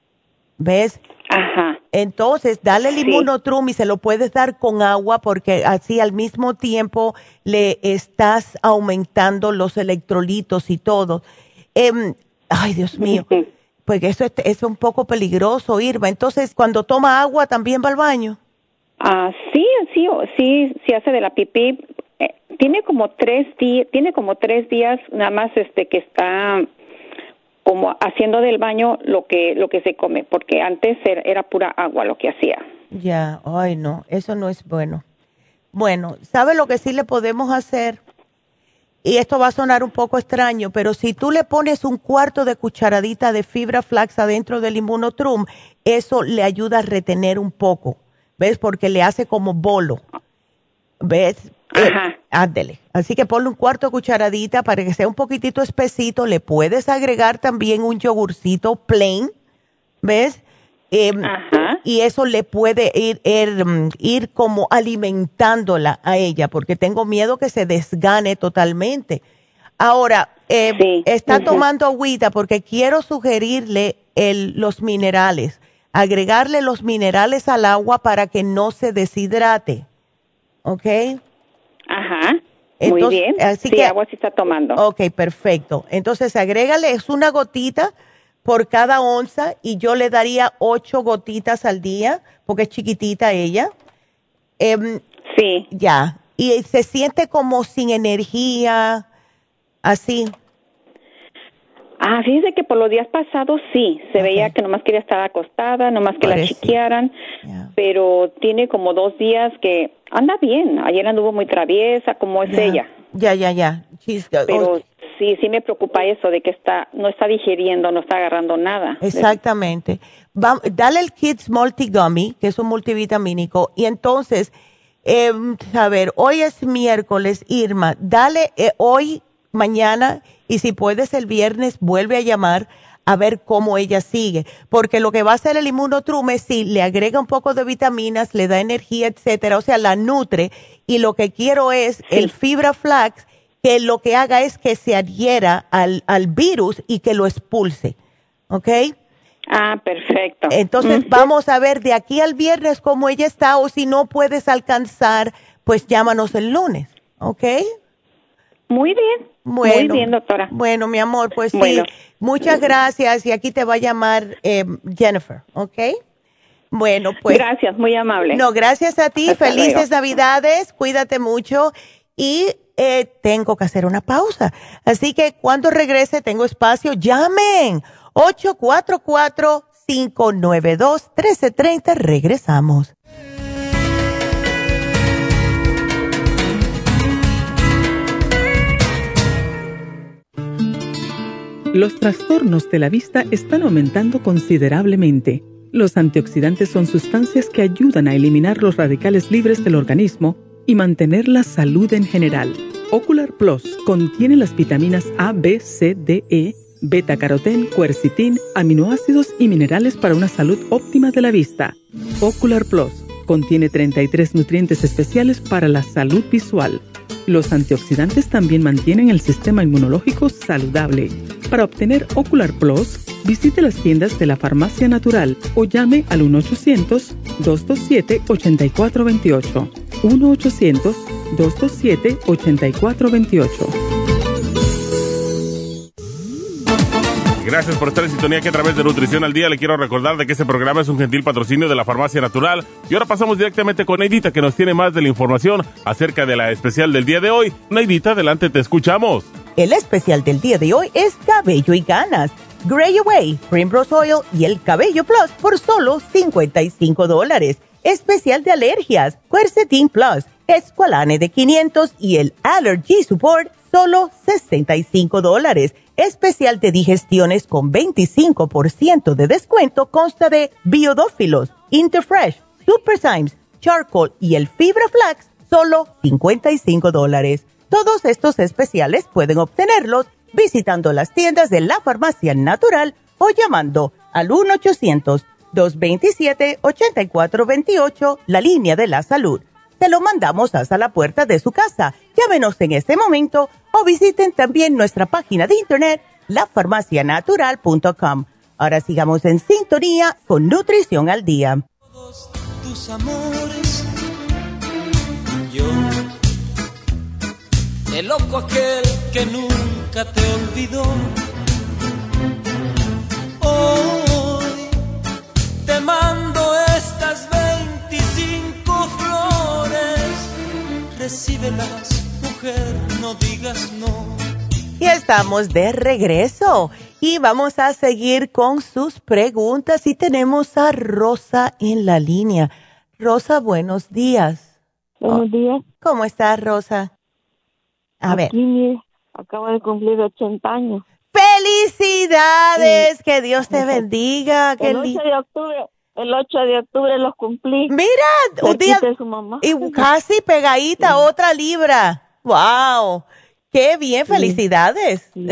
¿Ves? Ajá. Entonces, dale el Sí. Immunotrum y se lo puedes dar con agua porque así al mismo tiempo le estás aumentando los electrolitos y todo. Em, ay, Dios mío. Ujú. Pues eso es, es un poco peligroso, Irma. Entonces, cuando toma agua, ¿también va al baño? Ah, sí, sí, o- sí, sí hace de la pipí. Eh, tiene como tres días, tiene como tres días nada más, este, que está como haciendo del baño lo que lo que se come, porque antes era, era pura agua lo que hacía. Ya, ay no, eso no es bueno. Bueno, ¿sabe lo que sí le podemos hacer? Y esto va a sonar un poco extraño, pero si tú le pones un cuarto de cucharadita de fibra flax adentro del Immunotrum, eso le ayuda a retener un poco, ¿ves? Porque le hace como bolo, ¿ves? Ajá. Eh, ándele. Así que ponle un cuarto de cucharadita para que sea un poquitito espesito. Le puedes agregar también un yogurcito plain, ¿ves? Eh, Ajá. Y eso le puede ir, ir, ir como alimentándola a ella, porque tengo miedo que se desgane totalmente. Ahora, eh, Sí. está Ujú. tomando agüita porque quiero sugerirle el, los minerales, agregarle los minerales al agua para que no se deshidrate, ¿ok? Ajá. Entonces, Muy bien. así sí, que- agua sí está tomando. Ok, perfecto. Entonces, agrégale, es una gotita por cada onza y yo le daría ocho gotitas al día, porque es chiquitita ella. Em, Sí. ya, y se siente como sin energía, así. Ah, fíjese que por los días pasados sí, se Ok. veía que nomás quería estar acostada, nomás que Parece. la chiquearan, Ya. pero tiene como dos días que anda bien. Ayer anduvo muy traviesa, como es Ya. ella. Ya, ya, ya. She's- Pero oh, sí, sí me preocupa eso de que está, no está digiriendo, no está agarrando nada. exactamente. Va- dale el Kids Multigummy, que es un multivitamínico, y entonces, eh, a ver, hoy es miércoles, Irma, dale eh, hoy, mañana, y si puedes el viernes, vuelve a llamar a ver cómo ella sigue, porque lo que va a hacer el Immunotrum es si le agrega un poco de vitaminas, le da energía, etcétera, o sea, la nutre, y lo que quiero es el fibra flax, que lo que haga es que se adhiera al, al virus y que lo expulse, ¿ok? Ah, perfecto. Entonces Ujú. vamos a ver de aquí al viernes cómo ella está, o si no puedes alcanzar, pues llámanos el lunes, ¿ok? Muy bien. Bueno, Muy bien, doctora. Bueno, mi amor, pues sí, Bueno. muchas gracias y aquí te va a llamar eh, Jennifer, ¿ok? Bueno, pues. Gracias, muy amable. No, gracias a ti, Hasta felices luego. Navidades, cuídate mucho y eh, tengo que hacer una pausa. Así que cuando regrese tengo espacio, llamen ocho cuatro cuatro, cinco nueve dos, uno tres tres cero, regresamos. Los trastornos de la vista están aumentando considerablemente. Los antioxidantes son sustancias que ayudan a eliminar los radicales libres del organismo y mantener la salud en general. Ocular Plus contiene las vitaminas A, B, C, D, E, beta-carotén, quercetín, aminoácidos y minerales para una salud óptima de la vista. Ocular Plus contiene treinta y tres nutrientes especiales para la salud visual. Los antioxidantes también mantienen el sistema inmunológico saludable. Para obtener Ocular Plus, visite las tiendas de la Farmacia Natural o llame al uno ochocientos, dos dos siete, ocho cuatro dos ocho. uno ochocientos, dos dos siete, ocho cuatro dos ocho. Gracias por estar en sintonía que a través de Nutrición al Día le quiero recordar de que este programa es un gentil patrocinio de la Farmacia Natural. Y ahora pasamos directamente con Neidita, que nos tiene más de la información acerca de la especial del día de hoy. Neidita, adelante, te escuchamos. El especial del día de hoy es cabello y ganas, Gray Away, Primrose Oil y el Cabello Plus por solo cincuenta y cinco dólares. Especial de alergias, Quercetin Plus, Esqualane de quinientos y el Allergy Support, solo sesenta y cinco dólares. Especial de digestiones con veinticinco por ciento de descuento consta de Biodófilos, Interfresh, Super Symes, Charcoal y el Fibra Flax, solo cincuenta y cinco dólares. Todos estos especiales pueden obtenerlos visitando las tiendas de la Farmacia Natural o llamando al uno ochocientos, dos veintisiete, ochenta y cuatro veintiocho, la línea de la salud. Se lo mandamos hasta la puerta de su casa. Llámenos en este momento o visiten también nuestra página de internet, la farmacia natural punto com. Ahora sigamos en sintonía con Nutrición al Día. Todos tus amores, yo, el loco aquel que nunca te olvidó, hoy te mando estas veinticinco flores, recíbelas, mujer, no digas no. Y estamos de regreso. Y vamos a seguir con sus preguntas y tenemos a Rosa en la línea. Rosa, buenos días. Buenos días. ¿Cómo estás, Rosa? A ver. Aquí mire, acabo de cumplir ochenta años. ¡Felicidades! Sí. Que Dios te bendiga. El ocho de octubre, el ocho de octubre los cumplí. Mira, un día de su mamá. Y casi pegadita, sí. Otra libra. ¡Wow! ¡Qué bien! Sí. ¡Felicidades! Sí.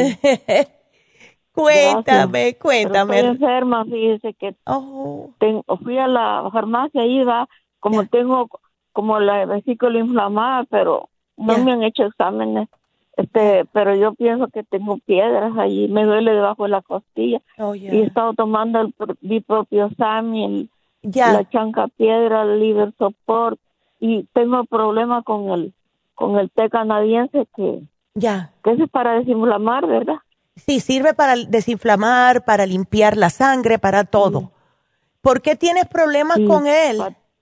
Cuéntame, Gracias. cuéntame. Pero estoy enferma, fíjese que oh. tengo, fui a la farmacia, iba, como yeah. tengo como la vesícula inflamada, pero no yeah. me han hecho exámenes. Este, pero yo pienso que tengo piedras allí, me duele debajo de la costilla. Oh, yeah. Y he estado tomando el, mi propio Sami, yeah. la chanca piedra, el liver support, y tengo problemas con el con el té canadiense que, yeah. que es para desinflamar, ¿verdad? Sí, sirve para desinflamar, para limpiar la sangre, para todo. Sí. ¿Por qué tienes problemas sí. con él?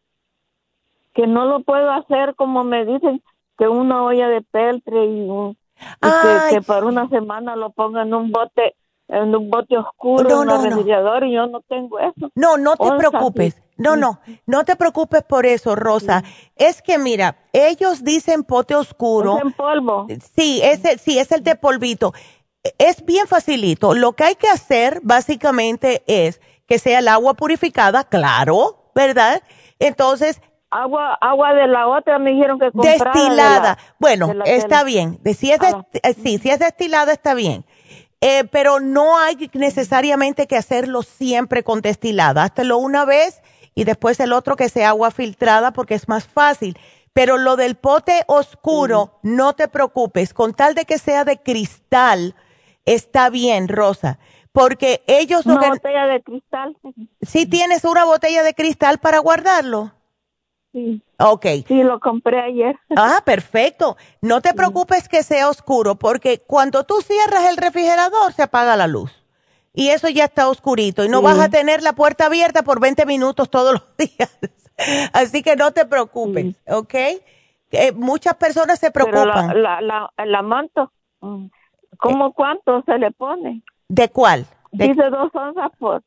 Que no lo puedo hacer como me dicen, que una olla de peltre y, y que, que para una semana lo ponga en un bote, en un bote oscuro, no, en no, un refrigerador, no. y yo no tengo eso. No, no te Onza, preocupes. Sí. No, no, no te preocupes por eso, Rosa. Sí. Es que mira, ellos dicen pote oscuro. Es en polvo. Sí, es el, sí, es el de polvito. Es bien facilito. Lo que hay que hacer básicamente es que sea el agua purificada, claro, ¿verdad? Entonces, agua agua de la otra me dijeron que comprara. Destilada. De la, bueno, de la está tela. bien. De, si es ah. de, sí, si es destilada está bien. Eh, pero no hay necesariamente que hacerlo siempre con destilada. Háztelo una vez y después el otro que sea agua filtrada porque es más fácil. Pero lo del pote oscuro, sí. no te preocupes. Con tal de que sea de cristal, está bien, Rosa. Porque ellos... Una que... botella de cristal. ¿Sí tienes una botella de cristal para guardarlo? Sí. Ok. Sí, lo compré ayer. Ah, perfecto. No te preocupes sí. que sea oscuro, porque cuando tú cierras el refrigerador se apaga la luz. Y eso ya está oscurito. Y no sí. vas a tener la puerta abierta por veinte minutos todos los días. Así que no te preocupes, sí. ¿ok? Eh, muchas personas se preocupan. Pero la, la, la, la manto, ¿cómo eh. cuánto se le pone? ¿De cuál? De... Dice dos onzas por...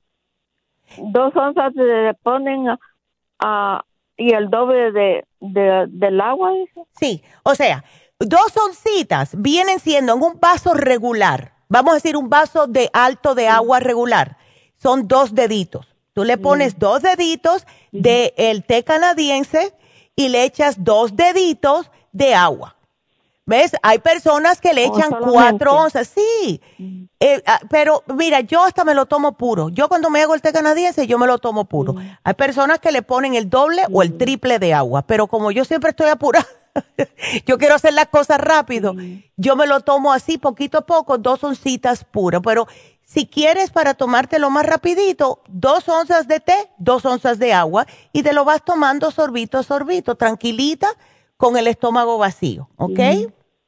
Dos onzas se le ponen a... a y el doble de, de del agua, dice. Sí, o sea, dos oncitas vienen siendo en un vaso regular. Vamos a decir un vaso de alto de sí. agua regular. Son dos deditos. Tú le pones sí. dos deditos sí. de el té canadiense y le echas dos deditos de agua. ¿Ves? Hay personas que le echan oh, cuatro onzas. Sí. Mm. Eh, pero mira, yo hasta me lo tomo puro. Yo cuando me hago el té canadiense, yo me lo tomo puro. Mm. Hay personas que le ponen el doble mm. o el triple de agua. Pero como yo siempre estoy apurada, yo quiero hacer las cosas rápido, mm. yo me lo tomo así, poquito a poco, dos oncitas puras. Pero si quieres para tomártelo más rapidito, dos onzas de té, dos onzas de agua, y te lo vas tomando sorbito a sorbito, tranquilita, con el estómago vacío, ¿ok? Sí.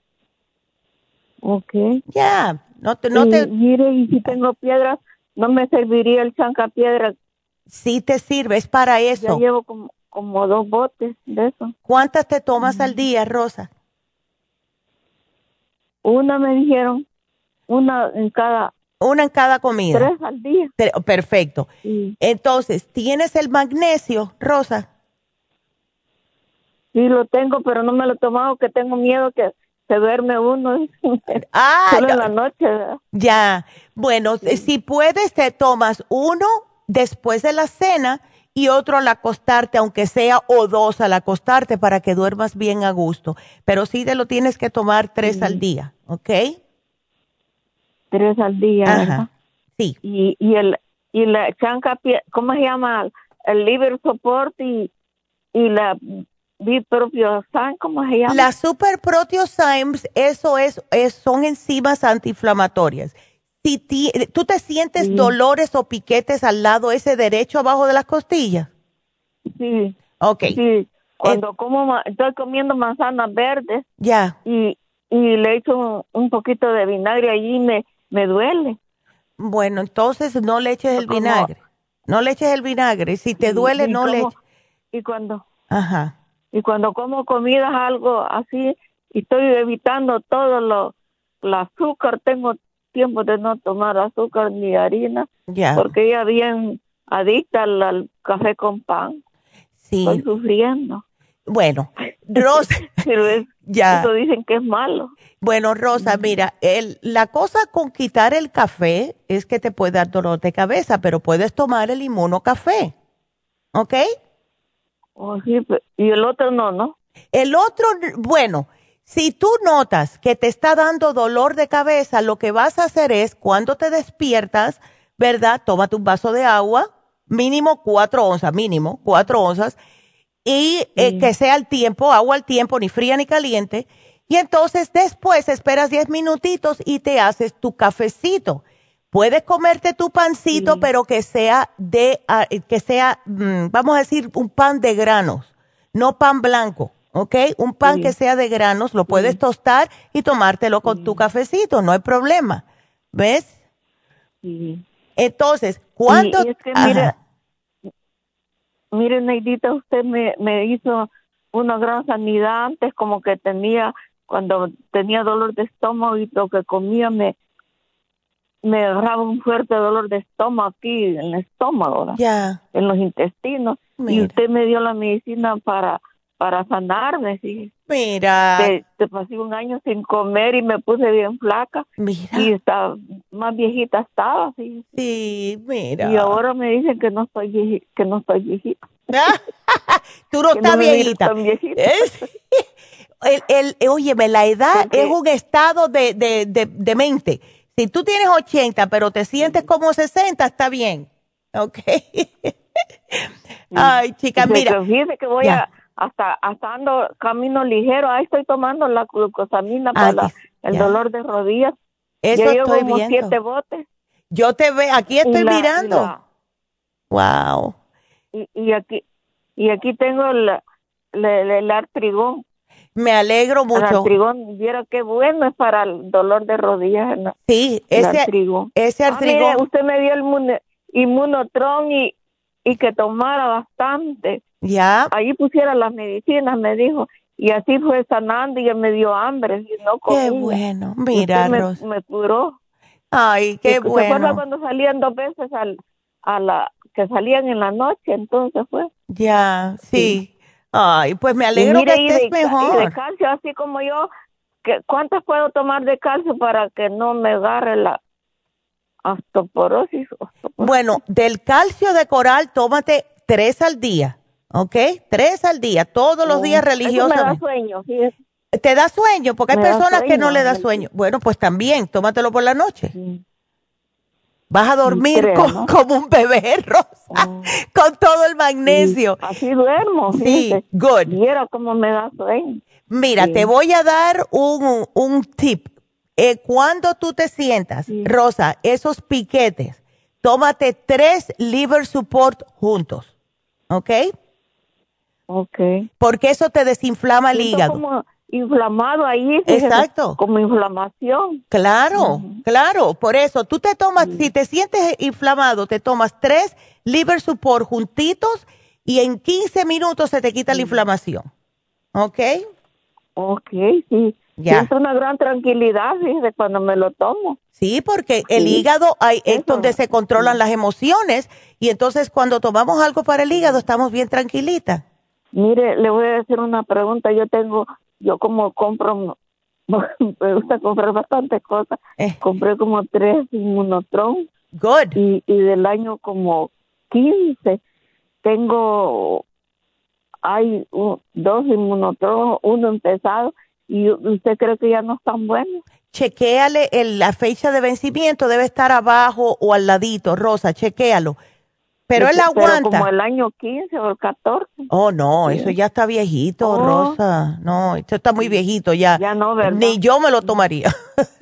Ok. Ya, yeah. no te... No y, te... Mire, y si tengo piedras, ¿no me serviría el chancapiedras? Sí te sirve, es para eso. Ya llevo como, como dos botes de eso. ¿Cuántas te tomas mm. al día, Rosa? Una me dijeron, una en cada... Una en cada comida. Tres al día. Perfecto. Sí. Entonces, ¿tienes el magnesio, Rosa? Sí, lo tengo, pero no me lo he tomado, que tengo miedo que se duerme uno. Ah, solo no. en la noche, ¿verdad? Ya. Bueno, sí. si puedes, te tomas uno después de la cena y otro al acostarte, aunque sea, o dos al acostarte para que duermas bien a gusto. Pero sí te lo tienes que tomar tres sí. al día, ¿ok? Tres al día, Ajá. ¿verdad? Sí. Y, y el y la chanca, ¿cómo se llama? El liver support y, y la... Biproteosyme, ¿cómo se llama? La Super Proteosymes, eso es, es, son enzimas antiinflamatorias. Si ti, ¿Tú te sientes sí. dolores o piquetes al lado ese derecho abajo de las costillas? Sí. Ok. Sí. Cuando eh, como, estoy comiendo manzanas verdes. Ya. Y, y le echo un, un poquito de vinagre allí y me, me duele. Bueno, entonces no le eches el como, vinagre. No le eches el vinagre. Si te duele, y no como, le eches. Y cuando... Ajá. Y cuando como comidas algo así, y estoy evitando todo lo, el azúcar, tengo tiempo de no tomar azúcar ni harina, Ya. porque ella bien adicta al, al café con pan. Sí. Estoy sufriendo. Bueno, Rosa, Pero es, ya. eso dicen que es malo. Bueno, Rosa, mira, el, la cosa con quitar el café es que te puede dar dolor de cabeza, pero puedes tomar el inmunocafé, ¿ok? Oh, sí, pe- y el otro no, ¿no? El otro, bueno, si tú notas que te está dando dolor de cabeza, lo que vas a hacer es, cuando te despiertas, ¿verdad? Tómate un vaso de agua, mínimo cuatro onzas, mínimo cuatro onzas, y eh, que sea al tiempo, agua al tiempo, ni fría ni caliente. Y entonces después esperas diez minutitos y te haces tu cafecito. Puedes comerte tu pancito, Sí. pero que sea de, ah, que sea, mm, vamos a decir, un pan de granos, no pan blanco, ¿ok? Un pan Sí. que sea de granos, lo puedes tostar y tomártelo con tu cafecito, no hay problema. ¿Ves? Sí. Entonces, ¿cuánto? Y, y es que Ajá. mire, mire, Neidita, usted me, me hizo una gran sanidad antes, como que tenía, cuando tenía dolor de estómago y lo que comía me, me agarraba un fuerte dolor de estómago aquí en el estómago, ¿verdad? Ya. En los intestinos. Mira. Y usted me dio la medicina para, para sanarme, sí. Mira. Te, te pasé un año sin comer y me puse bien flaca. Mira. Y estaba, más viejita estaba, sí. Sí, mira. Y ahora me dicen que no estoy viejita, que no estoy viejita. Tú no Que no estás me mires viejita. tan viejita. Es- el, el, óyeme, la edad Porque- es un estado de, de, de, de mente. Si tú tienes ochenta, pero te sientes como sesenta, está bien. ¿Ok? Ay, chica, Dice mira. que fíjese que voy Ya. a, hasta, hasta ando camino ligero. Ahí estoy tomando la glucosamina Ah, para la- dice, el ya. dolor de rodillas. Eso ya llevo estoy como viendo. siete botes. Yo te veo, aquí estoy Y la- y mirando. la- Wow. Y, y aquí y aquí tengo el, el, el, el artrigón. Me alegro El mucho. artrigón, viera qué bueno es para el dolor de rodillas. ¿no? Sí, El ese, artrigón. ese Ah, artrigón. mire, usted me dio el mune- inmunotron y, y que tomara bastante. Ya. Ahí pusiera las medicinas, me dijo. Y así fue sanando y ya me dio hambre. Y no comía. Qué bueno. Mira, Usted me, Rosa. me curó. Ay, qué ¿Se acuerda bueno. cuando salían dos veces al, a la que salían en la noche? Entonces fue. Ya, sí. Sí. Ay, pues me Y alegro mire, que y estés de, ca- y de mejor. calcio, así como yo, que, ¿cuántas puedo tomar de calcio para que no me agarre la osteoporosis? Osteoporosis. Bueno, del calcio de coral, tómate tres al día, ¿ok? Tres al día, todos los días Eso me da religiosamente. sueño, fíjese. ¿Te da sueño? Porque hay Me da personas que sueño, no le da ay, sueño. Bueno, pues también, tómatelo por la noche. Sí. Vas a dormir creo, co- ¿no? como un bebé, Rosa, Oh. con todo el magnesio. Sí, así duermo, Sí, fíjese. good. Viera cómo me da sueño. Mira, Sí. te voy a dar un, un tip. Eh, cuando tú te sientas, Sí. Rosa, esos piquetes, tómate tres liver support juntos, ¿ok? Ok. Porque eso te desinflama el Siento hígado. como inflamado ahí, fíjese, Exacto. como inflamación. Claro, Ujú. claro. Por eso, tú te tomas, si te sientes inflamado, te tomas tres liver support juntitos y en quince minutos se te quita la inflamación, ¿ok? Ok, sí. Ya. Siento una gran tranquilidad, fíjese, cuando me lo tomo. Sí, porque el Sí. hígado hay, es Eso. donde se controlan las emociones y entonces cuando tomamos algo para el hígado estamos bien tranquilitas. Mire, le voy a decir una pregunta. Yo tengo, yo como compro, me gusta comprar bastantes cosas. Eh. Compré como tres Inmunotron Good. y, y del año como quince tengo, hay un- dos Inmunotron, uno empezado y usted cree que ya no están buenos. Chequéale el- la fecha de vencimiento, debe estar abajo o al ladito, Rosa, chequéalo. Pero él aguanta. como el año quince o el catorce. Oh, no, Sí. eso ya está viejito, Oh. Rosa. No, esto está muy viejito ya. Ya no, ¿verdad? Ni yo me lo tomaría.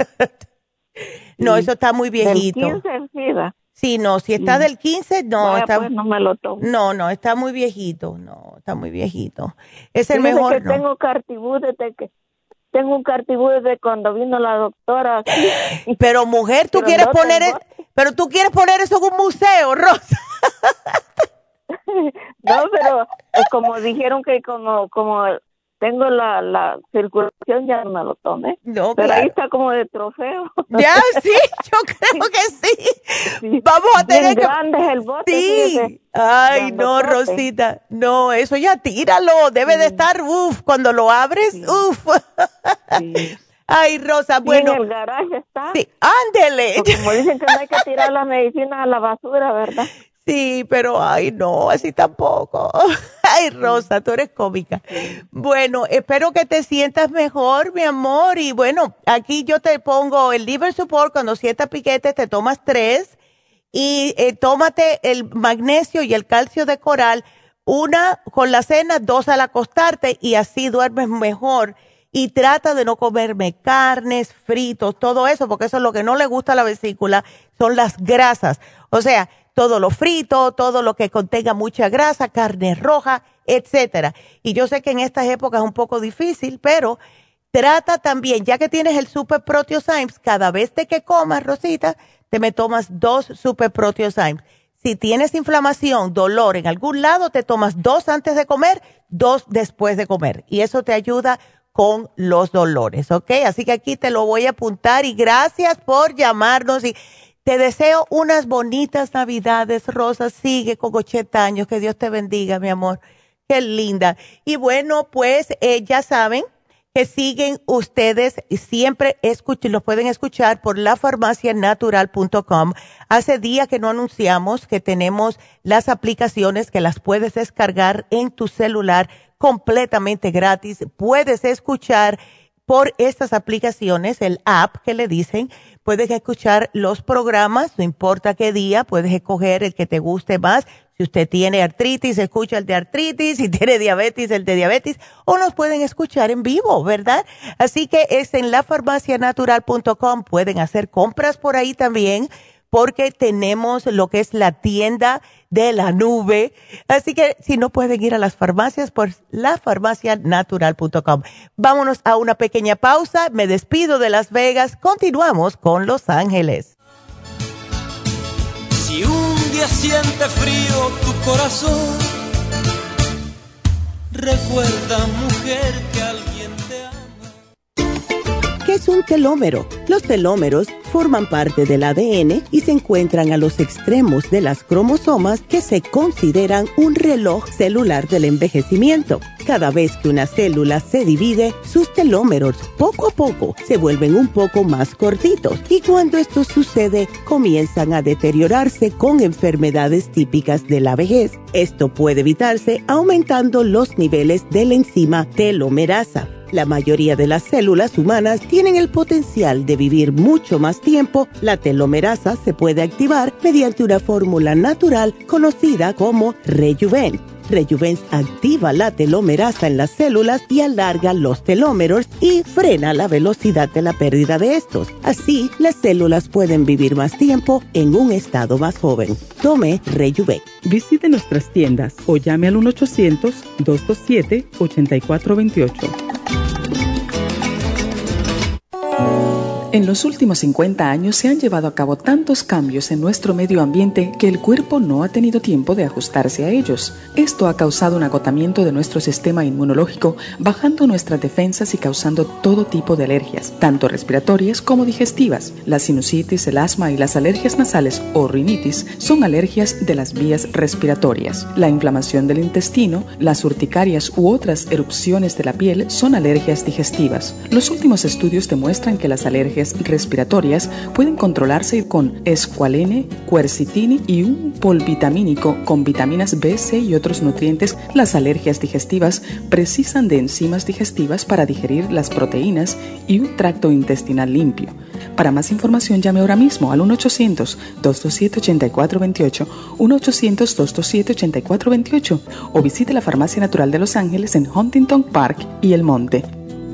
No, Sí. eso está muy viejito. Del quince, sí, ¿verdad? Sí, no, si está Sí. del quince, no, Vaya, está, pues, no me lo tomo. no, no, está muy viejito, no, está muy viejito. Es el Fíjese mejor, que ¿no? tengo cartibú desde que tengo un cartibú desde cuando vino la doctora aquí. Pero mujer, tú Pero quieres no poner, tengo. es- pero tú quieres poner eso en un museo, Rosa. No, pero eh, como dijeron que como como tengo la, la circulación, ya no me lo tomé. No, pero claro. ahí está como de trofeo. Ya, sí, yo creo que sí. Sí. Vamos a Bien tener que... grande es el bote. Sí. Fíjese. Ay, no, Grandotote. Rosita. No, eso ya tíralo. Debe Sí. de estar, uf, cuando lo abres, Sí. uf. Sí. Ay, Rosa, Sí, bueno. en el garaje está. Sí, ándele. Porque como dicen que no hay que tirar las medicinas a la basura, ¿verdad? Sí, pero ay, no, así tampoco. Ay, Rosa, tú eres cómica. Bueno, espero que te sientas mejor, mi amor. Y bueno, aquí yo te pongo el liver support. Cuando sientas piquetes, te tomas tres. Y eh, tómate el magnesio y el calcio de coral, una con la cena, dos al acostarte, y así duermes mejor. Y trata de no comerme carnes, fritos, todo eso, porque eso es lo que no le gusta a la vesícula, son las grasas. O sea, todo lo frito, todo lo que contenga mucha grasa, carne roja, etcétera. Y yo sé que en estas épocas es un poco difícil, pero trata también, ya que tienes el Super Proteosymes, cada vez de que comas, Rosita, te me tomas dos Super Proteosymes. Si tienes inflamación, dolor en algún lado, te tomas dos antes de comer, dos después de comer. Y eso te ayuda con los dolores, ¿ok? Así que aquí te lo voy a apuntar y gracias por llamarnos y te deseo unas bonitas Navidades, Rosa. Sigue con ochenta años, que Dios te bendiga, mi amor. Qué linda. Y bueno, pues eh, ya saben que siguen ustedes y siempre escuchen, los pueden escuchar por la farmacia natural punto com. Hace días que no anunciamos que tenemos las aplicaciones que las puedes descargar en tu celular completamente gratis. Puedes escuchar por estas aplicaciones, el app que le dicen, puedes escuchar los programas, no importa qué día, puedes escoger el que te guste más. Si usted tiene artritis, escucha el de artritis. Si tiene diabetes, el de diabetes. O nos pueden escuchar en vivo, ¿verdad? Así que es en la farmacia natural punto com. Pueden hacer compras por ahí también, porque tenemos lo que es la tienda de la nube. Así que si no pueden ir a las farmacias, pues la farmacia natural punto com. Vámonos a una pequeña pausa. Me despido de Las Vegas. Continuamos con Los Ángeles. Si un día siente frío tu corazón, recuerda, mujer, que alguien te ama. ¿Qué es un telómero? Los telómeros forman parte del A D N y se encuentran a los extremos de las cromosomas, que se consideran un reloj celular del envejecimiento. Cada vez que una célula se divide, sus telómeros poco a poco se vuelven un poco más cortitos, y cuando esto sucede, comienzan a deteriorarse con enfermedades típicas de la vejez. Esto puede evitarse aumentando los niveles de la enzima telomerasa. La mayoría de las células humanas tienen el potencial de vivir mucho más tiempo. La telomerasa se puede activar mediante una fórmula natural conocida como Rejuven. Rejuven activa la telomerasa en las células y alarga los telómeros y frena la velocidad de la pérdida de estos. Así, las células pueden vivir más tiempo en un estado más joven. Tome Rejuven. Visite nuestras tiendas o llame al uno ochocientos, dos dos siete, ocho cuatro dos ocho. En los últimos cincuenta años se han llevado a cabo tantos cambios en nuestro medio ambiente que el cuerpo no ha tenido tiempo de ajustarse a ellos. Esto ha causado un agotamiento de nuestro sistema inmunológico, bajando nuestras defensas y causando todo tipo de alergias, tanto respiratorias como digestivas. La sinusitis, el asma y las alergias nasales o rinitis son alergias de las vías respiratorias. La inflamación del intestino, las urticarias u otras erupciones de la piel son alergias digestivas. Los últimos estudios demuestran que las alergias respiratorias pueden controlarse con escualene, quercitini y un polvitamínico con vitaminas B, C y otros nutrientes. Las alergias digestivas precisan de enzimas digestivas para digerir las proteínas y un tracto intestinal limpio. Para más información llame ahora mismo al uno ochocientos, dos dos siete, ocho cuatro dos ocho, uno ochocientos, dos dos siete, ocho cuatro dos ocho o visite la Farmacia Natural de Los Ángeles en Huntington Park y El Monte.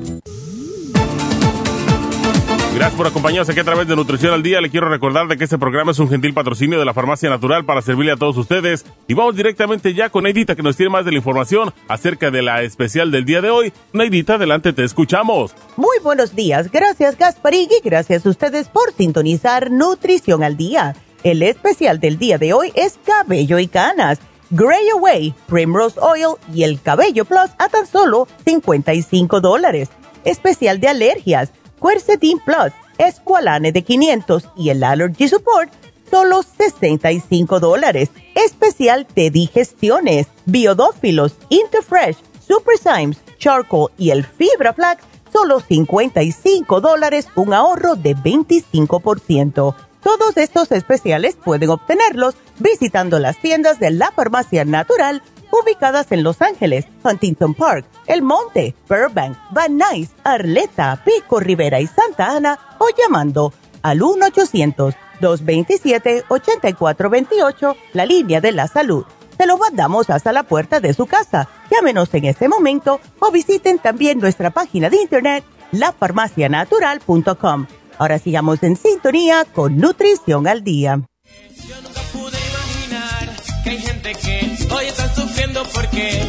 Gracias por acompañarnos aquí a través de Nutrición al Día. Le quiero recordar de que este programa es un gentil patrocinio de la Farmacia Natural para servirle a todos ustedes. Y vamos directamente ya con Neidita, que nos tiene más de la información acerca de la especial del día de hoy. Neidita, adelante, te escuchamos. Muy buenos días. Gracias, Gasparín, y gracias a ustedes por sintonizar Nutrición al Día. El especial del día de hoy es cabello y canas. Gray Away, Primrose Oil y el Cabello Plus a tan solo cincuenta y cinco dólares. Especial de alergias, Quercetin Plus, Esqualane de quinientos y el Allergy Support, solo sesenta y cinco dólares. Especial de digestiones, Biodófilos, Interfresh, Super Symes, Charcoal y el Fibra Flax, solo cincuenta y cinco dólares, un ahorro de veinticinco por ciento. Todos estos especiales pueden obtenerlos visitando las tiendas de la Farmacia Natural ubicadas en Los Ángeles, Huntington Park, El Monte, Burbank, Van Nuys, Arleta, Pico Rivera y Santa Ana o llamando al uno ochocientos, dos veintisiete, ochenta y cuatro veintiocho, la línea de la salud. Se lo mandamos hasta la puerta de su casa. Llámenos en este momento o visiten también nuestra página de internet la farmacia natural punto com. Ahora sigamos en sintonía con Nutrición al Día. Yo nunca pude imaginar que hay gente que hoy está sufriendo porque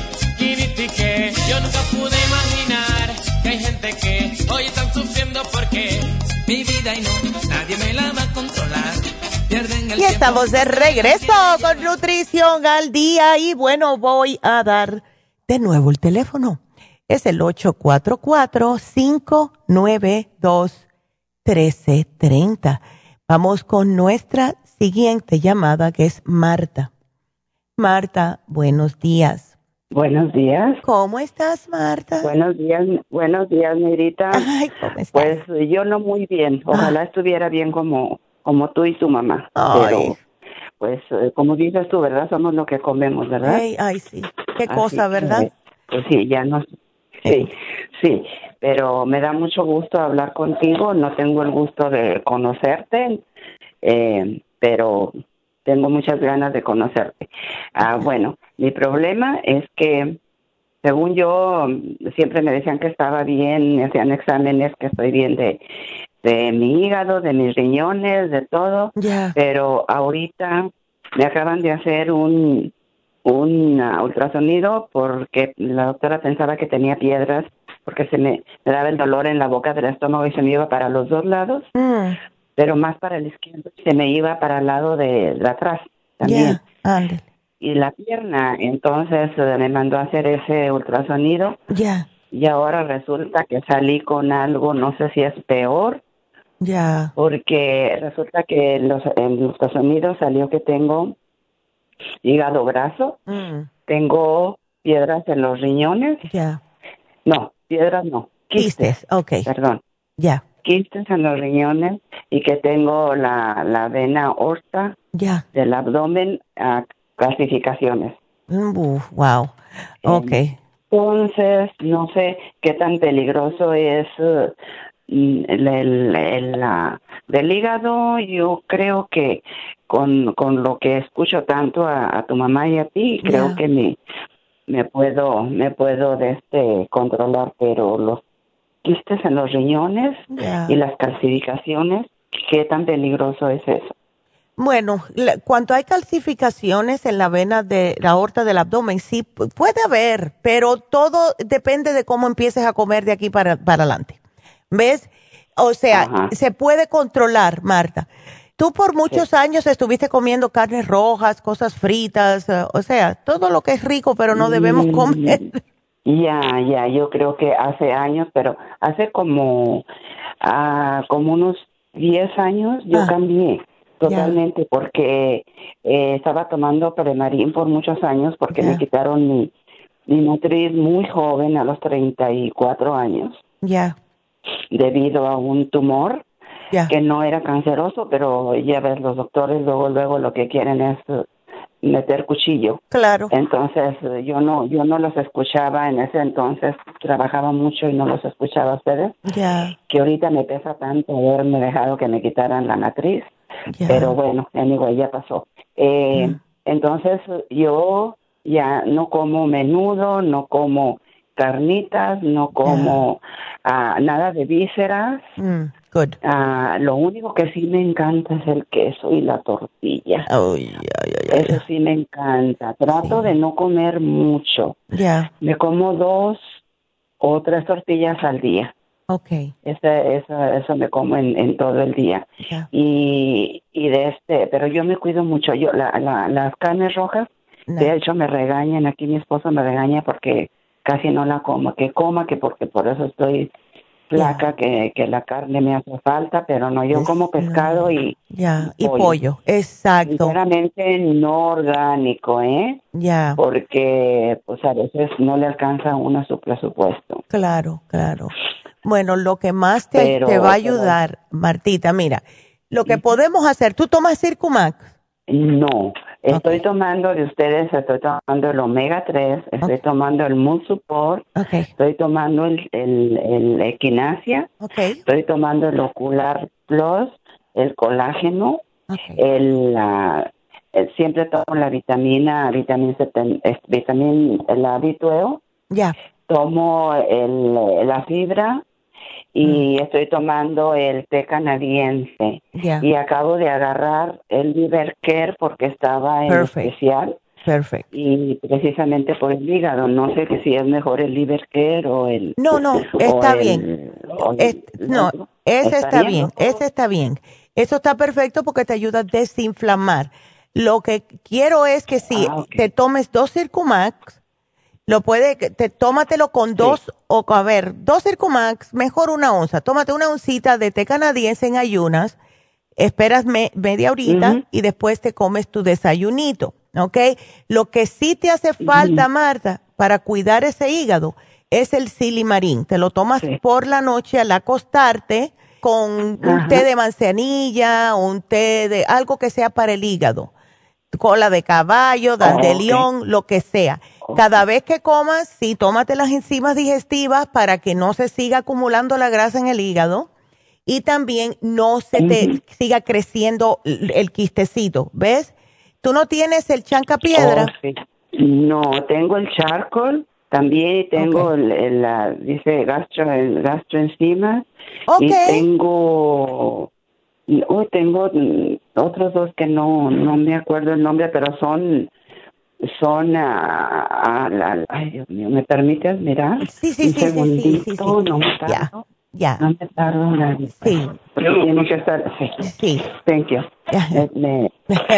que yo nunca pude imaginar que hay gente que hoy están sufriendo porque mi vida y no, nadie me la va a controlar. Pierden el Y estamos de regreso con Nutrición al Día y bueno, voy a dar de nuevo el teléfono. Es el ocho cuatro cuatro, cinco nueve dos, uno tres tres cero. Vamos con nuestra siguiente llamada que es Marta. Marta, buenos días. Buenos días. ¿Cómo estás, Marta? Buenos días, buenos días, Negrita. Ay, ¿cómo estás? Pues yo no muy bien. Ojalá ah. estuviera bien como, como tú y tu mamá. Ay. Pero, pues, eh, como dices tú, ¿verdad? Somos lo que comemos, ¿verdad? Ay, ay sí. Qué Así cosa, ¿verdad? Que, pues sí, ya no. Sí, sí. Pero me da mucho gusto hablar contigo. No tengo el gusto de conocerte, eh, pero tengo muchas ganas de conocerte. Ah, bueno, mi problema es que, según yo, siempre me decían que estaba bien, me hacían exámenes, que estoy bien de, de mi hígado, de mis riñones, de todo. Yeah. Pero ahorita me acaban de hacer un, un uh, ultrasonido porque la doctora pensaba que tenía piedras porque se me, me daba el dolor en la boca del estómago y se me iba para los dos lados, mm. pero más para el izquierdo, se me iba para el lado de, de atrás también. Yeah. Y la pierna, entonces uh, me mandó a hacer ese ultrasonido. Yeah. Y ahora resulta que salí con algo, no sé si es peor. Ya. Yeah. Porque resulta que en los, en el ultrasonido salió que tengo hígado graso, mm. tengo piedras en los riñones. Ya. Yeah. No, piedras no, quistes, quistes. Okay. Perdón. Ya. Yeah. Quistes en los riñones y que tengo la, la vena aorta yeah. del abdomen a calcificaciones. Uh, wow. Okay. Entonces, no sé qué tan peligroso es uh, el, el, el, la, del hígado. Yo creo que con, con lo que escucho tanto a, a tu mamá y a ti, creo yeah. que me, me puedo me puedo de este controlar, pero los quistes en los riñones yeah. y las calcificaciones, ¿qué tan peligroso es eso? Bueno, cuando hay calcificaciones en la vena de la aorta del abdomen, sí puede haber, pero todo depende de cómo empieces a comer de aquí para, para adelante. ¿Ves? O sea, Ajá. se puede controlar, Marta. Tú por muchos sí. años estuviste comiendo carnes rojas, cosas fritas, o sea, todo lo que es rico, pero no debemos comer. Ya, ya, yo creo que hace años, pero hace como, uh, como unos diez años yo ah. cambié. Totalmente, yeah. porque eh, estaba tomando Premarin por muchos años porque yeah. me quitaron mi, mi matriz muy joven, a los treinta y cuatro años. Ya. Yeah. Debido a un tumor yeah. que no era canceroso, pero ya ves, los doctores luego, luego lo que quieren es uh, meter cuchillo. Claro. Entonces, uh, yo no yo no los escuchaba en ese entonces, trabajaba mucho y no los escuchaba a ustedes. Ya. Yeah. Que ahorita me pesa tanto haberme dejado que me quitaran la matriz. Yeah. Pero bueno, anyway, ya pasó. Eh, mm. Entonces yo ya no como menudo, no como carnitas, no como yeah. uh, nada de vísceras. Mm. Good. Uh, lo único que sí me encanta es el queso y la tortilla. Oh, yeah, yeah, yeah, Eso yeah. sí me encanta. Trato sí. de no comer mucho. Yeah. Me como dos o tres tortillas al día. Okay. Ese, eso, eso me como en, en todo el día. Yeah. Y, y de este, pero yo me cuido mucho. Yo la, la, las carnes rojas De No. hecho, me regañan, aquí mi esposo me regaña porque casi no la como, que coma, que porque por eso estoy flaca, que, que la carne me hace falta, pero no, yo como pescado y, Ya, y pollo. pollo, exacto. Sinceramente no orgánico, ¿eh? Ya, Porque pues a veces no le alcanza a uno su presupuesto. claro, claro. Bueno, lo que más te, Pero- te va a pero- ayudar, Martita, mira, lo que podemos hacer, ¿tú tomas Circumax? No, estoy tomando de ustedes, estoy tomando el omega tres, estoy tomando el Mood Support, Okay. estoy tomando el, el, el Equinacia, Okay. estoy tomando el Ocular Plus, el colágeno, el, la- el- siempre tomo la vitamina, vitamina, seten- es- vitamina la B doce, Ya. tomo el, la fibra y estoy tomando el té canadiense. Ya. Y acabo de agarrar el Liver Care porque estaba en Perfect. especial. Perfecto. Y precisamente por el hígado. No sé que si es mejor el Liver Care o el... No, no, o está el- bien. o el- Es- no, ese ¿Está está bien? bien, ese está bien. Eso está perfecto porque te ayuda a desinflamar. Lo que quiero es que si Ah, te tomes dos Circumax, lo puede, te, tómatelo con dos, o a ver, dos Circumax, mejor una onza. Tómate una oncita de té canadiense en ayunas, esperas me- media horita Ujú. y después te comes tu desayunito, ¿ok? Lo que sí te hace falta, Marta, para cuidar ese hígado es el silimarín. Te lo tomas por la noche al acostarte con un Ajá. té de manzanilla, un té de algo que sea para el hígado. Cola de caballo, dandelión, lo que sea. Cada vez que comas, sí, tómate las enzimas digestivas para que no se siga acumulando la grasa en el hígado y también no se te siga creciendo el el quistecito, ¿ves? Tú no tienes el chancapiedra. Oh, sí. No, tengo el charcoal también y tengo el, el, la, dice gastro, el gastroenzima y Ok. tengo, oh, tengo mm, otros dos que no, no me acuerdo el nombre, pero son, son, ah, ah, la- ay Dios mío, ¿me permites mirar? Sí, sí, Un sí, sí, sí, segundito, sí, sí. no me Ya, tardo. ya. No me tardo nada. Sí. Porque tiene que estar, sí. Sí. Thank you. Eh, me,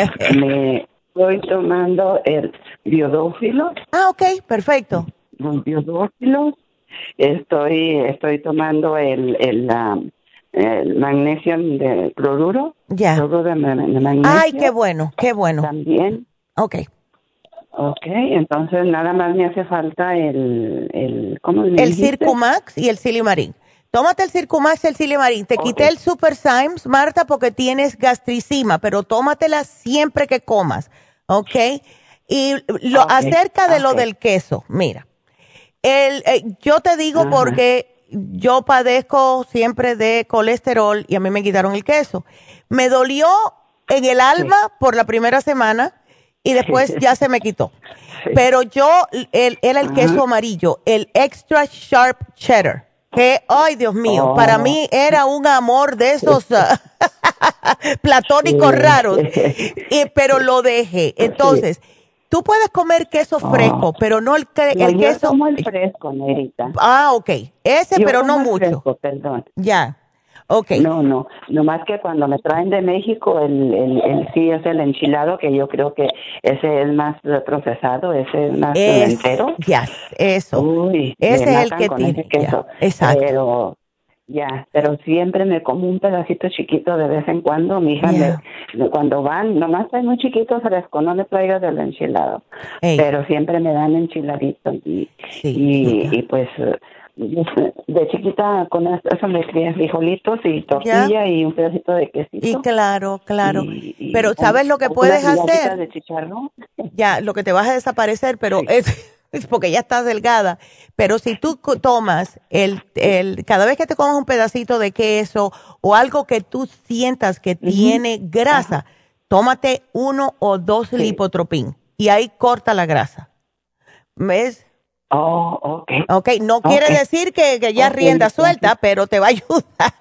me estoy tomando el biodófilo. Ah, ok, perfecto. Los biodófilos. Estoy, estoy tomando el, el, ah, el magnesio de cloruro. Ya. Cloruro de, ma- de magnesio. Ay, qué bueno, qué bueno. También. Ok. Ok, entonces nada más me hace falta el, el ¿cómo me El dijiste? Circumax y el Silimarín. Tómate el Circumax y el Silimarín. Te quité el Super Symes, Marta, porque tienes gastricima, pero tómatela siempre que comas, ¿ok? Y lo Ok, acerca de lo ok. del queso, mira, el, eh, yo te digo Ajá. porque yo padezco siempre de colesterol y a mí me quitaron el queso. Me dolió en el alma por la primera semana y después ya se me quitó. Pero yo, el, era el queso amarillo, el Extra Sharp Cheddar, que, ay Dios mío, Oh. para mí era un amor de esos ah, platónicos Sí. raros, y, pero lo dejé. Entonces, tú puedes comer queso fresco, pero no el, que- No, el yo queso. tomo el fresco, Nerita. Ah, ok. Ese, Yo pero no tomo el mucho. fresco, perdón. Ya. Ok. No, no, nomás que cuando me traen de México, el, el, el sí es el enchilado, que yo creo que ese es más eh, procesado, ese es más eh, Es, entero. ya, eso. Uy, Ese me es el matan que con tiene. ese queso. Ya, exacto. Pero, ya, pero siempre me como un pedacito chiquito de vez en cuando. Mi hija, Ya. me, cuando van, nomás hay muy chiquito fresco, no le traigas del enchilado. Ey. Pero siempre me dan enchiladito y, y, y pues... eh, de chiquita con eso eso me crié frijolitos y tortilla y un pedacito de quesito. Y claro, claro. Y- y pero ¿sabes lo que unas puedes migajitas hacer? de chicharrón. Ya, lo que te vas a desaparecer, pero es, es porque ya estás delgada. Pero si tú co- tomas el, el, cada vez que te comas un pedacito de queso o algo que tú sientas que tiene grasa, tómate uno o dos lipotropín y ahí corta la grasa. ¿Ves? Oh, ok. Ok, no quiere Ok. decir que, que ya Ok, rienda sí. suelta, pero te va a ayudar.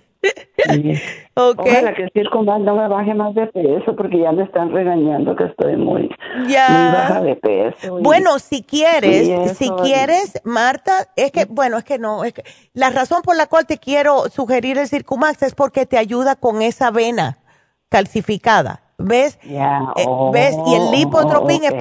Sí. Ok. Ojalá que el Circumax no me baje más de peso porque ya me están regañando que estoy muy, Ya. muy baja de peso. y- Bueno, si quieres, y eso, si quieres, Marta, es que, bueno, es que no, es que la razón por la cual te quiero sugerir el Circumax es porque te ayuda con esa vena calcificada, ¿ves? Ya, Eh, oh, ¿Ves? Y el lipotropín es ok. para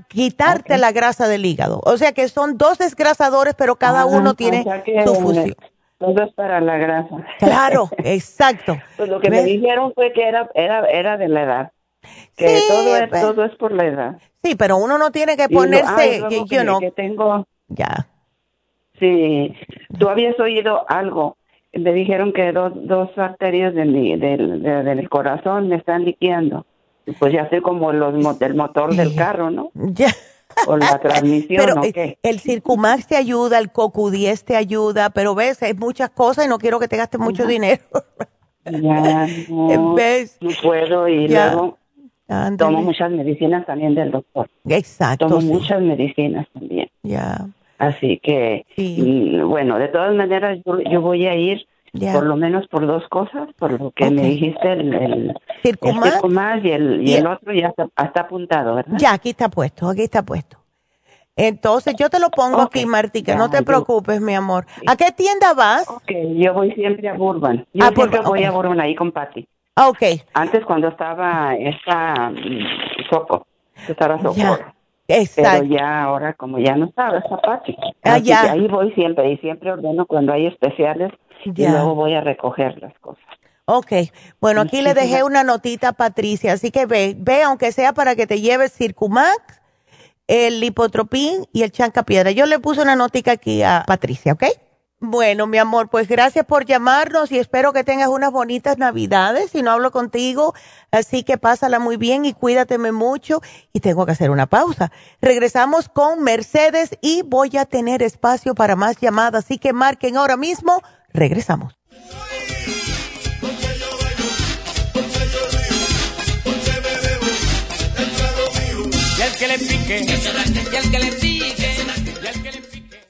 quitarte Ok. la grasa del hígado. O sea que son dos desgrasadores, pero cada Ah, uno tiene o sea que, su función. Todo es para la grasa. Claro, exacto. Pues lo que ¿Ves? me dijeron fue que era era era de la edad. Que Sí, todo es pues. todo es por la edad. Sí, pero uno no tiene que Y lo- ponerse, ah, y luego you que, know, que tengo ya. Sí, tú habías oído algo. Me dijeron que dos, dos arterias de mi, del, de- del corazón me están liqueando. Y pues ya sé como los, mo- el motor del carro, ¿no? Ya. O la transmisión, Pero ¿o eh, qué? el Circumax te ayuda, el Cocu diez te ayuda, pero ves, hay muchas cosas y no quiero que te gastes mucho dinero. Ya no, ¿Ves? no puedo y Ya. luego Ándale. tomo muchas medicinas también del doctor. Exacto. Tomo sí. muchas medicinas también. Ya. Así que, mm, bueno, de todas maneras yo, yo voy a ir Ya. por lo menos por dos cosas, por lo que me Ok. dijiste, el, el, Circumax. el Circumax y el, y Y- el otro ya está, está apuntado, ¿verdad? Ya, aquí está puesto, aquí está puesto. Entonces, yo te lo pongo Ok, aquí, Marti, que ya, no te yo- preocupes, mi amor. ¿A qué tienda vas? Ok, yo voy siempre a Burbank. Yo Ah, siempre Burbank, voy ok. a Burbank ahí con Patty. Ah, ok. Antes cuando estaba esta mm, Soco, que estaba Socorro. Ya. Pero Exacto. ya ahora como ya no estaba, está Patty. Ah, Así ya. que ahí voy siempre y siempre ordeno cuando hay especiales y Ya. luego voy a recoger las cosas. Ok, bueno, aquí le dejé Muchísimas- una notita a Patricia, así que ve, ve aunque sea para que te lleves Circumax, el Lipotropin y el Chancapiedra. Yo le puse una notica aquí a Patricia, ¿ok? Bueno, mi amor, pues gracias por llamarnos y espero que tengas unas bonitas navidades. Si no hablo contigo, así que pásala muy bien y cuídateme mucho. Y tengo que hacer una pausa. Regresamos con Mercedes y voy a tener espacio para más llamadas, así que marquen ahora mismo. Regresamos. Y al que le pique, y al que le pique, y al que le pique.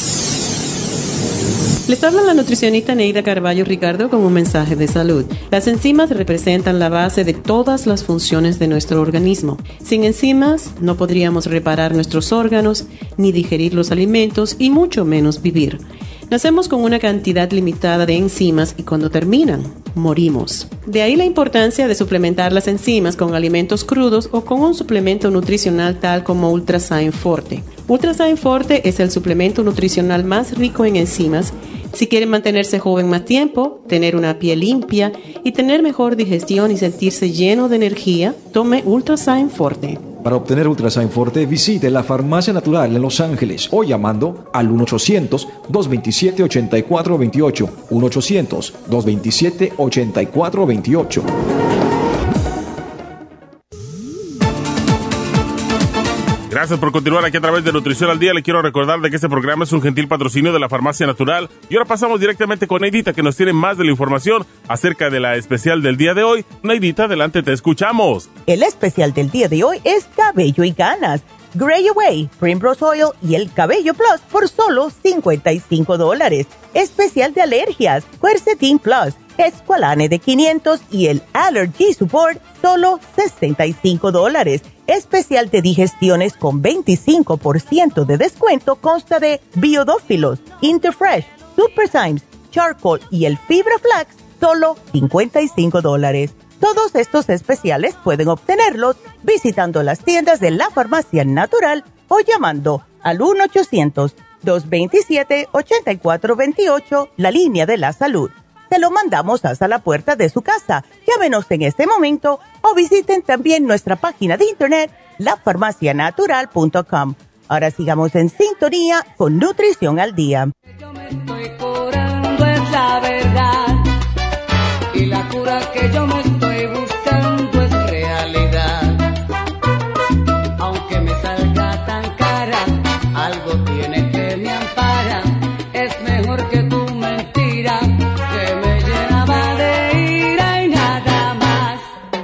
Les habla la nutricionista Neida Carballo Ricardo con un mensaje de salud. Las enzimas representan la base de todas las funciones de nuestro organismo. Sin enzimas no podríamos reparar nuestros órganos, ni digerir los alimentos y mucho menos vivir. Nacemos con una cantidad limitada de enzimas y cuando terminan, morimos. De ahí la importancia de suplementar las enzimas con alimentos crudos o con un suplemento nutricional tal como Ultrasign Forte. Ultrasign Forte es el suplemento nutricional más rico en enzimas. Si quieren mantenerse joven más tiempo, tener una piel limpia y tener mejor digestión y sentirse lleno de energía, tome Ultrasign Forte. Para obtener Ultrasign Forte, visite la Farmacia Natural en Los Ángeles o llamando al uno ochocientos, dos veintisiete, ochenta y cuatro veintiocho. uno ochocientos, dos veintisiete, ochenta y cuatro veintiocho. Gracias por continuar aquí a través de Nutrición al Día. Le quiero recordar de que este programa es un gentil patrocinio de la Farmacia Natural. Y ahora pasamos directamente con Neidita, que nos tiene más de la información acerca de la especial del día de hoy. Neidita, adelante, te escuchamos. El especial del día de hoy es cabello y canas, Gray Away, Primrose Oil y el Cabello Plus por solo cincuenta y cinco dólares. Especial de alergias, Quercetin Plus, Esqualane de quinientos y el Allergy Support, solo sesenta y cinco dólares. Especial de digestiones con veinticinco por ciento de descuento consta de Biodófilos, Interfresh, Super Symes, Charcoal y el Fibra Flax, solo cincuenta y cinco dólares. Todos estos especiales pueden obtenerlos visitando las tiendas de la Farmacia Natural o llamando al uno ochocientos, dos veintisiete, ochenta y cuatro veintiocho, la línea de la salud. Se lo mandamos hasta la puerta de su casa. Llámenos en este momento o visiten también nuestra página de internet, la farmacia natural punto com. Ahora sigamos en sintonía con Nutrición al Día. Estoy curando es la verdad y la cura que yo me estoy buscando es realidad. Aunque me salga tan cara, algo tiene que me ampara. Es mejor que tu mentira que me llenaba de ira y nada más.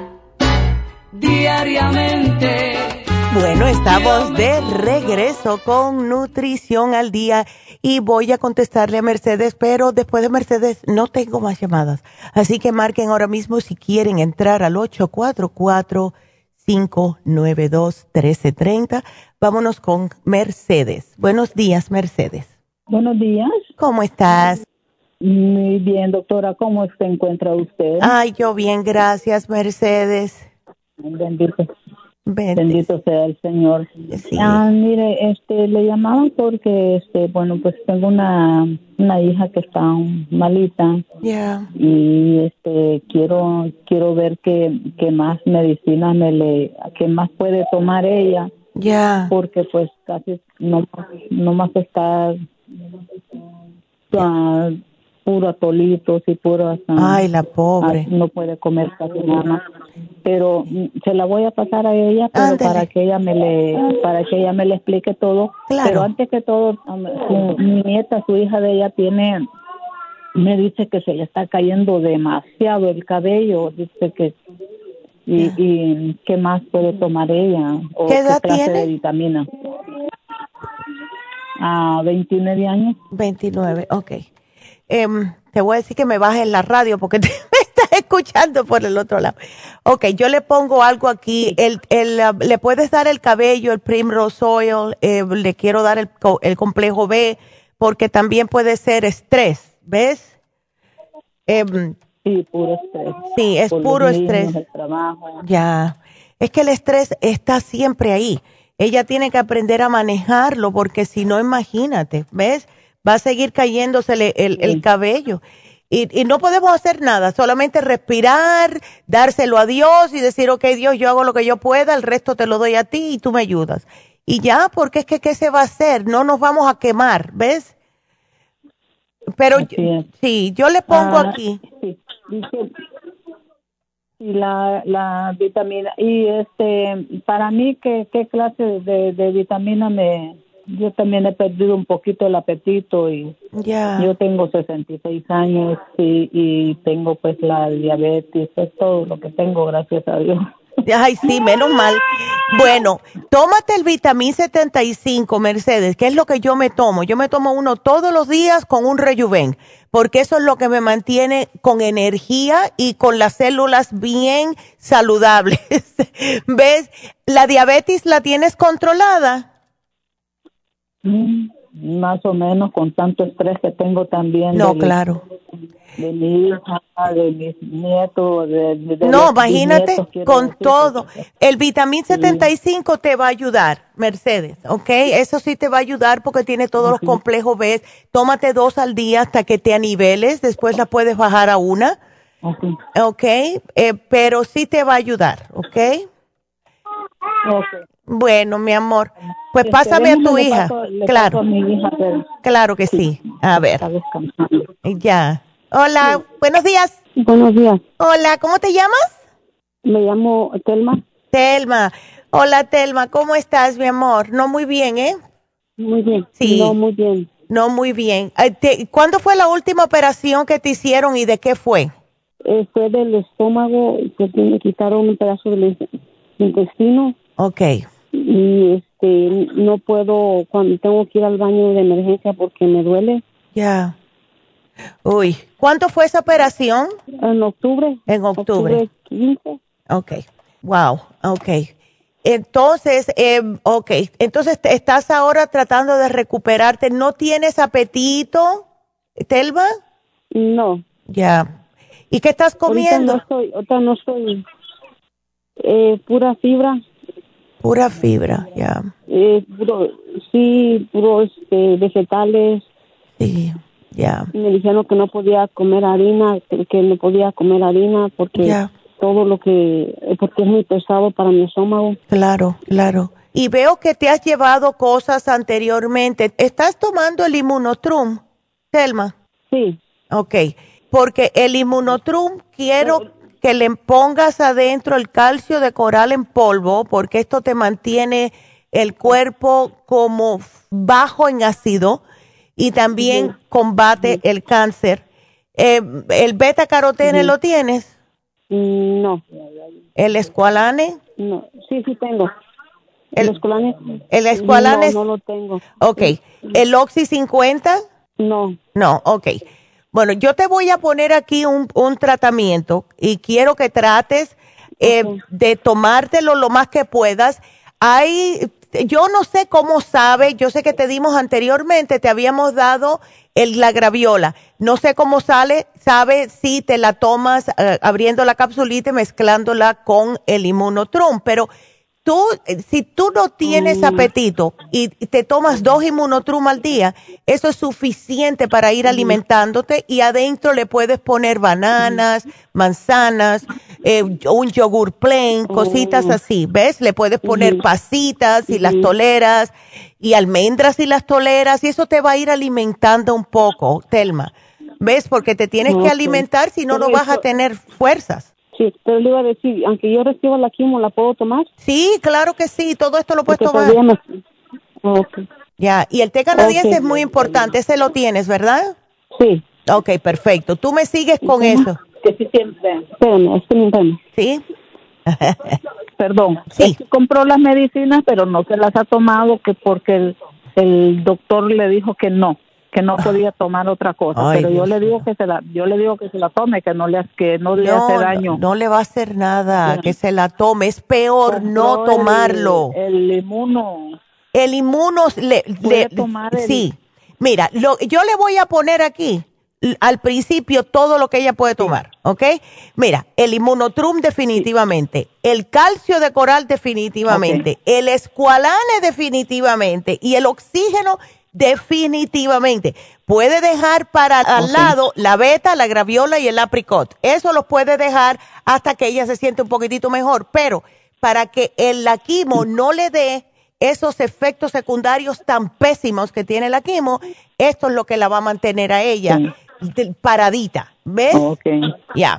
Diariamente. Bueno, estamos de regreso con Nutrición al Día y voy a contestarle a Mercedes, pero después de Mercedes no tengo más llamadas. Así que marquen ahora mismo si quieren entrar al ocho cuatro cuatro, cinco nueve dos, uno tres tres cero. Vámonos con Mercedes. Buenos días, Mercedes. Buenos días. ¿Cómo estás? Muy bien, doctora. ¿Cómo se encuentra usted? Ay, yo bien, gracias, Mercedes. Bendito. Bendito sea el Señor. Sí. Ah, mire, este, le llamaban porque, este, bueno, pues tengo una, una hija que está malita. Yeah. Y, este, quiero, quiero ver qué, qué más medicina me le, qué más puede tomar ella. Ya. Yeah. Porque, pues, casi no, no más está uh, puro atolitos y puro. Uh, Ay, la pobre. Uh, no puede comer casi nada. Pero se la voy a pasar a ella, pero Ándale. para que ella me le, para que ella me le explique todo. Claro. Pero antes que todo, su, mi nieta, su hija de ella tiene, me dice que se le está cayendo demasiado el cabello, dice que y, y qué más puede tomar ella o ¿Qué edad qué clase tiene? de vitamina. A veintinueve años. veintinueve, ok. Eh, te voy a decir que me bajes la radio porque te, me estás escuchando por el otro lado. Ok, yo le pongo algo aquí. El, el, uh, le puedes dar el cabello, el Primrose Oil, eh, le quiero dar el, el complejo B porque también puede ser estrés, ¿ves? Eh, sí, puro estrés. Sí, es por puro los niños, estrés. el trabajo. Ya, es que el estrés está siempre ahí. Ella tiene que aprender a manejarlo porque si no, imagínate, ¿ves? Va a seguir cayéndosele el, el cabello. Y, y no podemos hacer nada, solamente respirar, dárselo a Dios y decir, ok, Dios, yo hago lo que yo pueda, el resto te lo doy a ti y tú me ayudas. Y ya, porque es que, ¿qué se va a hacer? No nos vamos a quemar, ¿ves? Pero sí, yo le pongo ah, aquí. Sí, y la, la vitamina. Y este, para mí, ¿qué, qué clase de, de vitamina me...? Yo también he perdido un poquito el apetito y yeah. yo tengo sesenta y seis años y, y tengo pues la diabetes, es todo lo que tengo, gracias a Dios. Ay, sí, menos mal. Bueno, tómate el vitamín setenta y cinco, Mercedes, que es lo que yo me tomo. Yo me tomo uno todos los días con un Rejuven, porque eso es lo que me mantiene con energía y con las células bien saludables. ¿Ves? ¿La diabetes la tienes controlada? Mm, más o menos, con tanto estrés que tengo también. No, de claro. Mi, de mi hija, de mis nietos, de, de, de No, los imagínate, nietos, con decir, todo. porque, El vitamín setenta y cinco sí. te va a ayudar, Mercedes, ¿ok? Eso sí te va a ayudar porque tiene todos uh-huh. los complejos B. Tómate dos al día hasta que te aniveles, después la puedes bajar a una, uh-huh. ¿ok? Eh, pero sí te va a ayudar, ¿ok? Ok. Bueno, mi amor, pues pásame a tu hija. Paso, claro. A mi hija, pero... Claro que sí. A ver. Ya. Hola, sí. Buenos días. Buenos días. Hola, ¿cómo te llamas? Me llamo Telma. Telma. Hola, Telma, ¿cómo estás, mi amor? No muy bien, ¿eh? Muy bien. Sí. No muy bien. No muy bien. ¿Cuándo fue la última operación que te hicieron y de qué fue? Eh, fue del estómago, que me quitaron un pedazo del intestino. Okay. Y este, no puedo, cuando tengo que ir al baño de emergencia porque me duele. Ya. Uy, ¿cuánto fue esa operación? En octubre. En octubre. Octubre quince. Okay. Wow, okay. Entonces, eh, okay. Entonces, ¿estás ahora tratando de recuperarte? ¿No tienes apetito, Telma? No. Ya. ¿Y qué estás comiendo? Ahorita no estoy, ahorita no estoy, eh, pura fibra. Pura fibra, ya. Yeah. Eh, puro, sí, puros este, vegetales. Sí, ya. Yeah. Me dijeron que no podía comer harina, que, que no podía comer harina porque yeah. todo lo que, porque es muy pesado para mi estómago. Claro, claro. Y veo que te has llevado cosas anteriormente. ¿Estás tomando el Immunotrum, Telma? Sí. Okay, porque el Immunotrum quiero... Pero, que le pongas adentro el calcio de coral en polvo, porque esto te mantiene el cuerpo como bajo en ácido y también sí. combate sí. el cáncer. Eh, ¿El beta carotene sí. lo tienes? No. ¿El escualane? No, sí, sí tengo. ¿El, ¿El escualane? ¿El escualane? No, no lo tengo. Ok. ¿El Oxy cincuenta? No. No, ok. Bueno, yo te voy a poner aquí un, un tratamiento y quiero que trates eh, okay. de tomártelo lo más que puedas. Hay, yo no sé cómo sabe, yo sé que te dimos anteriormente, te habíamos dado el, la graviola. No sé cómo sale, sabe si te la tomas eh, abriendo la capsulita y mezclándola con el Immunotrum, pero tú, eh, si tú no tienes Mm. apetito y te tomas dos Immunotrum al día, eso es suficiente para ir alimentándote y adentro le puedes poner bananas, manzanas, eh, un yogur plain, cositas así, ¿ves? Le puedes poner pasitas y las toleras y almendras y las toleras y eso te va a ir alimentando un poco, Telma. ¿Ves? Porque te tienes que Ok. alimentar, si no, no Pero vas a eso- tener fuerzas. Sí, pero le iba a decir, aunque yo reciba la quimo, ¿la puedo tomar? Sí, claro que sí, todo esto lo puedes Porque tomar. todavía no- Ok. Ya, y el té canadiense Ok. es muy importante, ese lo tienes, ¿verdad? Sí. Ok, perfecto. Tú me sigues con ¿Cómo? eso. Que sí siempre. Espérame, espérame. ¿Sí? Perdón, Sí. es que compró las medicinas, pero no se las ha tomado que porque el, el doctor le dijo que no, que no podía tomar otra cosa. Ay, pero yo Dios le digo que se la, yo le digo que se la tome, que no le, ha- que no le No, hace no, daño. no le va a hacer nada, que se la tome. Es peor no Compró el- tomarlo. El, inmuno. El inmuno, le, Puede le- tomar el- sí. Mira, lo, yo le voy a poner aquí l- al principio todo lo que ella puede tomar, ¿ok? Mira, el Immunotrum definitivamente, el calcio de coral definitivamente, el escualane definitivamente y el oxígeno definitivamente. Puede dejar para al Ok. lado la beta, la graviola y el apricot. Eso los puede dejar hasta que ella se siente un poquitito mejor, pero para que el la quimo no le dé esos efectos secundarios tan pésimos que tiene la quimo, esto es lo que la va a mantener a ella de- paradita, ¿ves? Ok. Ya.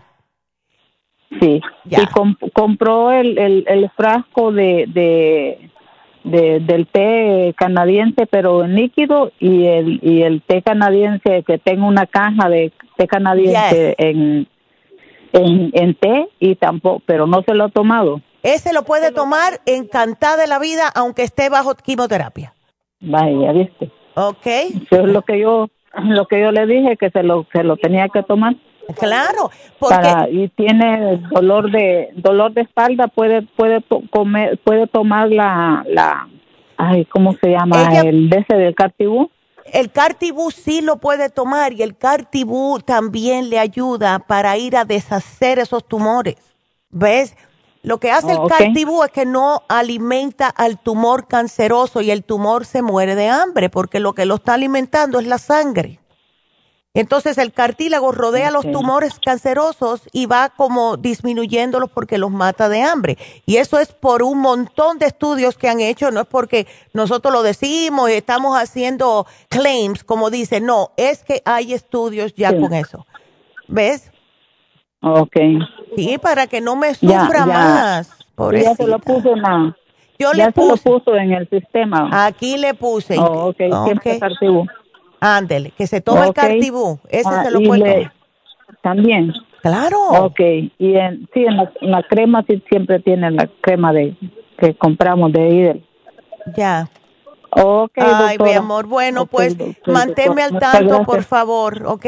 Sí. Ya. Y com- compró el, el, el frasco de, de, de del té canadiense, pero en líquido, y el y el té canadiense, que tengo una caja de té canadiense en, en en té, y tampoco, pero no se lo ha tomado. Ese lo puede tomar encantada de la vida, aunque esté bajo quimioterapia. Vaya, ¿viste? Ok. Eso es lo que yo lo que yo le dije, que se lo se lo tenía que tomar. Claro, porque Para, y tiene dolor de dolor de espalda, puede puede to- comer puede tomar la la ay, ¿cómo se llama? Ella- el de ese del Cartibú. el Cartibú sí lo puede tomar y el Cartibú también le ayuda para ir a deshacer esos tumores. ¿Ves? Lo que hace Oh, el ok. Cartibú es que no alimenta al tumor canceroso y el tumor se muere de hambre porque lo que lo está alimentando es la sangre. Entonces el cartílago rodea los Ok. tumores cancerosos y va como disminuyéndolos porque los mata de hambre. Y eso es por un montón de estudios que han hecho, no es porque nosotros lo decimos y estamos haciendo claims, como dicen, no, es que hay estudios ya Sí. con eso. ¿Ves? Okay. Sí, para que no me Ya, sufra ya. más. Y ya se lo Pobrecita. puso en la, Yo ya le se lo puse, puso en el sistema. aquí le puse. Oh, okay, siempre Ok. Cartibú. Ándele, que se tome el Ok. Cartibú, ese Ah, se lo y puede le- tomar. También. Claro. Okay. Y en, sí, en la, en la crema sí siempre tiene la crema de que compramos de Idel. Ya. Okay, Ay, doctora. mi amor, bueno, Ok, pues doctor, manténme al muchas tanto, gracias. por favor, ¿ok?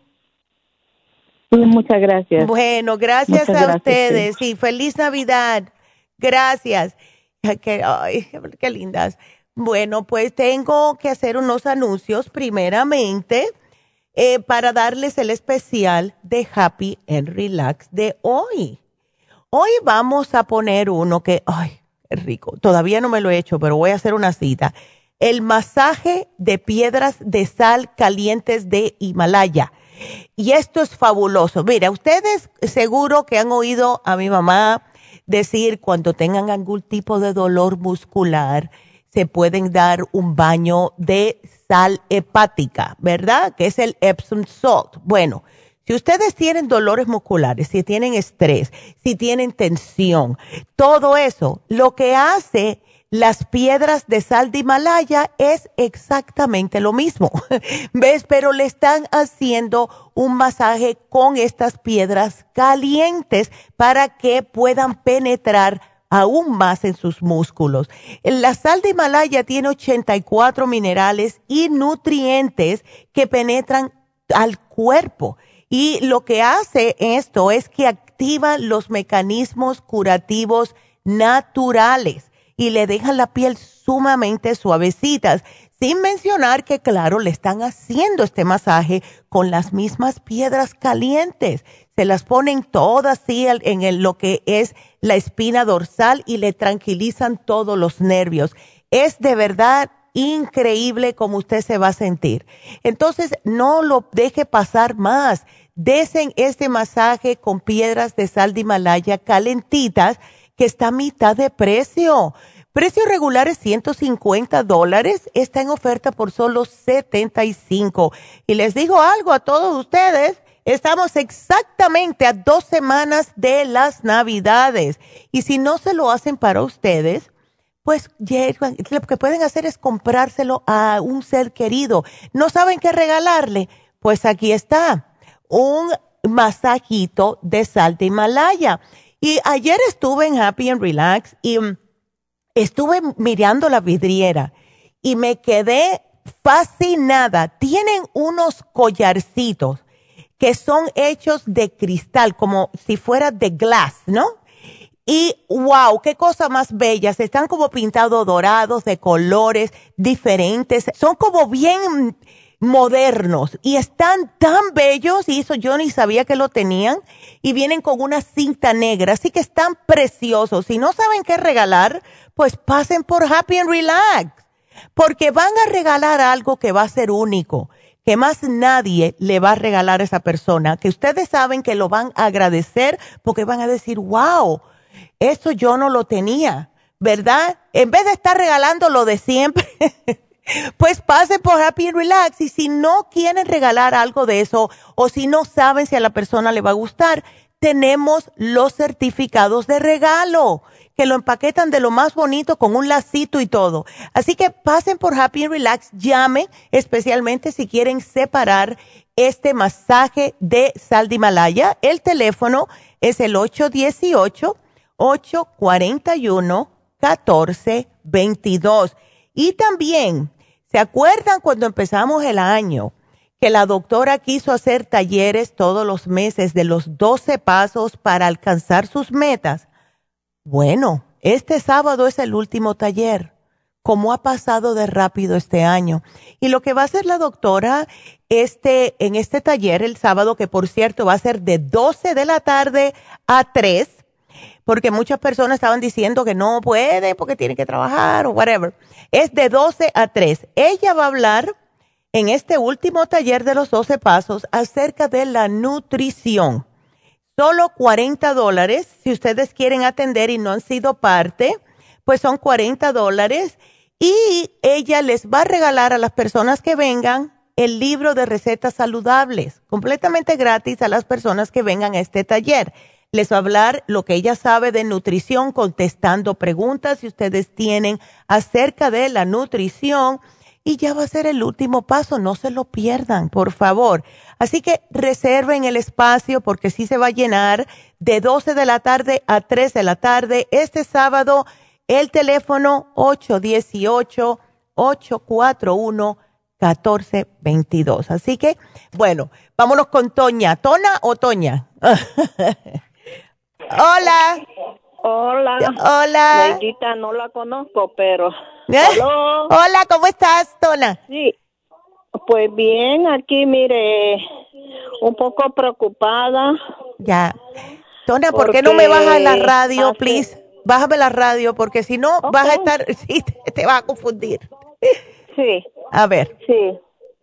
Sí, muchas gracias. Bueno, gracias Muchas a gracias, ustedes y feliz Navidad. Gracias. Ay, qué, ay, qué lindas. Bueno, pues tengo que hacer unos anuncios primeramente eh, para darles el especial de Happy and Relax de hoy. Hoy vamos a poner uno que, ay, es rico. Todavía no me lo he hecho, pero voy a hacer una cita. El masaje de piedras de sal calientes de Himalaya. Y esto es fabuloso. Mira, ustedes seguro que han oído a mi mamá decir cuando tengan algún tipo de dolor muscular, se pueden dar un baño de sal hepática, ¿verdad? Que es el Epsom Salt. Bueno, si ustedes tienen dolores musculares, si tienen estrés, si tienen tensión, todo eso, lo que hace las piedras de sal de Himalaya es exactamente lo mismo. ¿Ves? Pero le están haciendo un masaje con estas piedras calientes para que puedan penetrar aún más en sus músculos. La sal de Himalaya tiene ochenta y cuatro minerales y nutrientes que penetran al cuerpo. Y lo que hace esto es que activa los mecanismos curativos naturales y le dejan la piel sumamente suavecitas. Sin mencionar que, claro, le están haciendo este masaje con las mismas piedras calientes. Se las ponen todas así en el, lo que es la espina dorsal y le tranquilizan todos los nervios. Es de verdad increíble como usted se va a sentir. Entonces, no lo deje pasar más. Desen este masaje con piedras de sal de Himalaya calentitas, que está a mitad de precio. Precio regular es ciento cincuenta dólares, está en oferta por solo setenta y cinco. Y les digo algo a todos ustedes, estamos exactamente a dos semanas de las Navidades. Y si no se lo hacen para ustedes, pues lo que pueden hacer es comprárselo a un ser querido. ¿No saben qué regalarle? Pues aquí está, un masajito de sal de Himalaya. Y ayer estuve en Happy and Relax y um, estuve mirando la vidriera y me quedé fascinada. Tienen unos collarcitos que son hechos de cristal, como si fuera de glass, ¿no? Y wow, qué cosa más bellas. Están como pintados dorados, de colores diferentes. Son como bien modernos y están tan bellos, y eso yo ni sabía que lo tenían, y vienen con una cinta negra, así que están preciosos. Si no saben qué regalar, pues pasen por Happy and Relax, porque van a regalar algo que va a ser único, que más nadie le va a regalar a esa persona, que ustedes saben que lo van a agradecer porque van a decir, wow, eso yo no lo tenía, ¿verdad? En vez de estar regalando lo de siempre, pues pasen por Happy and Relax. Y si no quieren regalar algo de eso, o si no saben si a la persona le va a gustar, tenemos los certificados de regalo, que lo empaquetan de lo más bonito con un lacito y todo. Así que pasen por Happy and Relax, llamen, especialmente si quieren separar este masaje de sal de Himalaya. El teléfono es el ocho uno ocho, ocho cuatro uno, uno cuatro dos dos. Y también, ¿se acuerdan cuando empezamos el año que la doctora quiso hacer talleres todos los meses de los doce pasos para alcanzar sus metas? Bueno, este sábado es el último taller. ¿Cómo ha pasado de rápido este año? Y lo que va a hacer la doctora este, en este taller el sábado, que por cierto va a ser de doce de la tarde a tres, porque muchas personas estaban diciendo que no puede porque tiene que trabajar o whatever. Es de doce a tres. Ella va a hablar en este último taller de los doce pasos acerca de la nutrición. Solo cuarenta dólares. Si ustedes quieren atender y no han sido parte, pues son cuarenta dólares. Y ella les va a regalar a las personas que vengan el libro de recetas saludables, completamente gratis a las personas que vengan a este taller. Les va a hablar lo que ella sabe de nutrición, contestando preguntas si ustedes tienen acerca de la nutrición. Y ya va a ser el último paso, no se lo pierdan, por favor. Así que reserven el espacio porque sí se va a llenar de doce de la tarde a tres de la tarde. Este sábado, el teléfono ocho uno ocho, ocho cuatro uno, uno cuatro dos dos. Así que, bueno, vámonos con Toña. ¿Tona o Toña? Hola. Hola. Hola. Neidita, no la conozco, pero... ¿Eh? Hello. Hola, ¿cómo estás, Tona? Sí, pues bien, aquí mire, un poco preocupada. Ya. Tona, ¿por qué no me bajas la radio, hace... please? Bájame la radio, porque si no okay. vas a estar, sí, te, te vas a confundir. Sí. A ver. Sí.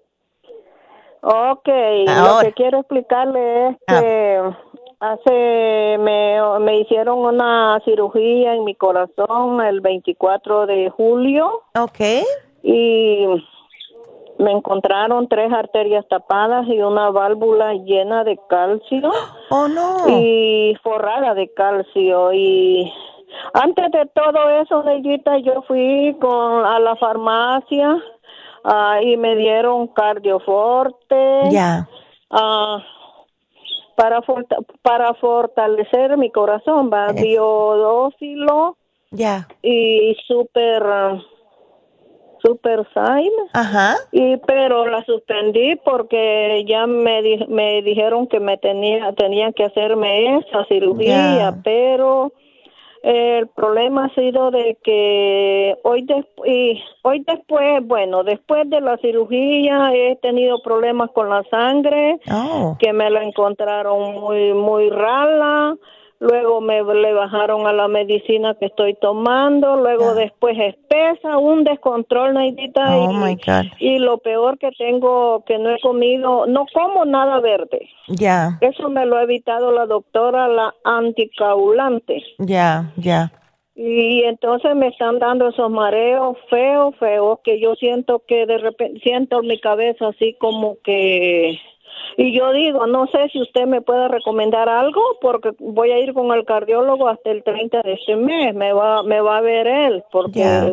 Ok, Ahora. Lo que quiero explicarle es que... Ah. Hace, me, me hicieron una cirugía en mi corazón el veinticuatro de julio. Okay. Y me encontraron tres arterias tapadas y una válvula llena de calcio. Oh, no. Y forrada de calcio. Y antes de todo eso, Neidita, yo fui con, a la farmacia uh, y me dieron Cardioforte. Ya. Yeah. Uh, Para, forta- para fortalecer mi corazón, va, yes. Biodófilo yeah. y super, uh, super sign. Ajá. Y pero la suspendí porque ya me di- me dijeron que me tenía tenían que hacerme esa cirugía, yeah. pero El problema ha sido de que hoy, des y hoy después, bueno, después de la cirugía he tenido problemas con la sangre, oh. que me la encontraron muy, muy rala. Luego me le bajaron a la medicina que estoy tomando, luego yeah. después espesa, un descontrol, Neidita, oh, y, my God. y lo peor que tengo, que no he comido, no como nada verde. Ya. Yeah. Eso me lo ha evitado la doctora, la anticoagulante. Ya, yeah, ya. Yeah. Y entonces me están dando esos mareos feos, feos, que yo siento que de repente, siento en mi cabeza así como que... Y yo digo, no sé si usted me puede recomendar algo, porque voy a ir con el cardiólogo hasta el treinta de este mes, me va me va a ver él, porque yeah.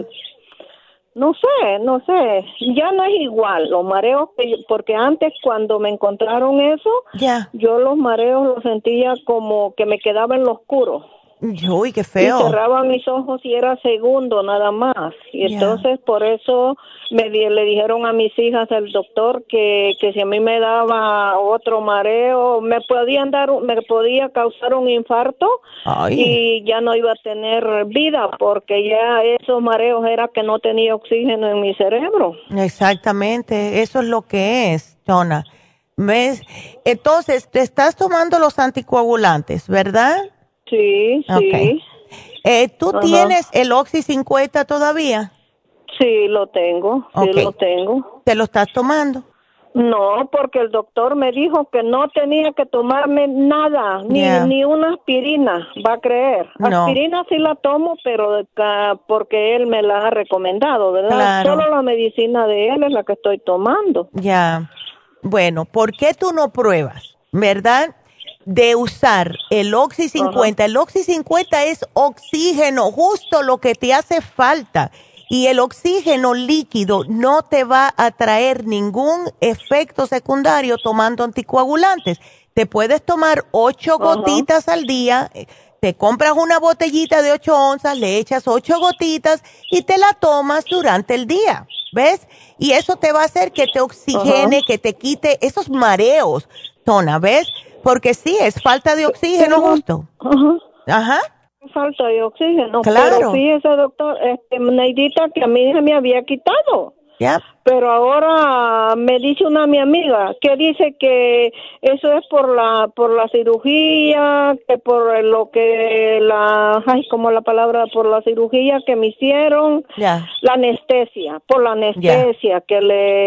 no sé, no sé, ya no es igual, los mareos, que yo, porque antes cuando me encontraron eso, yeah. yo los mareos los sentía como que me quedaba en lo oscuro. Uy, qué feo. Y cerraba mis ojos y era segundo nada más. Y yeah. entonces por eso me di le dijeron a mis hijas el doctor que, que si a mí me daba otro mareo, me podían dar, me podía causar un infarto. Ay. Y ya no iba a tener vida porque ya esos mareos era que no tenía oxígeno en mi cerebro. Exactamente, eso es lo que es, Donna. ¿Ves? Entonces, te estás tomando los anticoagulantes, ¿verdad? Sí, sí. Okay. Eh, ¿Tú uh-huh. tienes el Oxy cincuenta todavía? Sí, lo tengo, sí okay. lo tengo. ¿Te lo estás tomando? No, porque el doctor me dijo que no tenía que tomarme nada, ni, yeah. ni una aspirina, va a creer. No. Aspirina sí la tomo, pero uh, porque él me la ha recomendado, ¿verdad? Claro. Solo la medicina de él es la que estoy tomando. Ya, yeah. Bueno, ¿por qué tú no pruebas, verdad? De usar el Oxy cincuenta. Uh-huh. El Oxy cincuenta es oxígeno, justo lo que te hace falta. Y el oxígeno líquido no te va a traer ningún efecto secundario tomando anticoagulantes. Te puedes tomar ocho uh-huh. gotitas al día, te compras una botellita de ocho onzas, le echas ocho gotitas y te la tomas durante el día, ¿ves? Y eso te va a hacer que te oxigene, uh-huh. que te quite esos mareos, Tona, ¿ves? Porque sí, es falta de oxígeno pero, justo. Uh-huh. Ajá. Falta de oxígeno. Claro. Pero fíjese, doctor, este, Neidita, que a mí se me había quitado. Ya. Yep. Pero ahora me dice una mi amiga que dice que eso es por la por la cirugía, que por lo que la, ay, como la palabra, por la cirugía que me hicieron, yeah. la anestesia, por la anestesia, yeah. que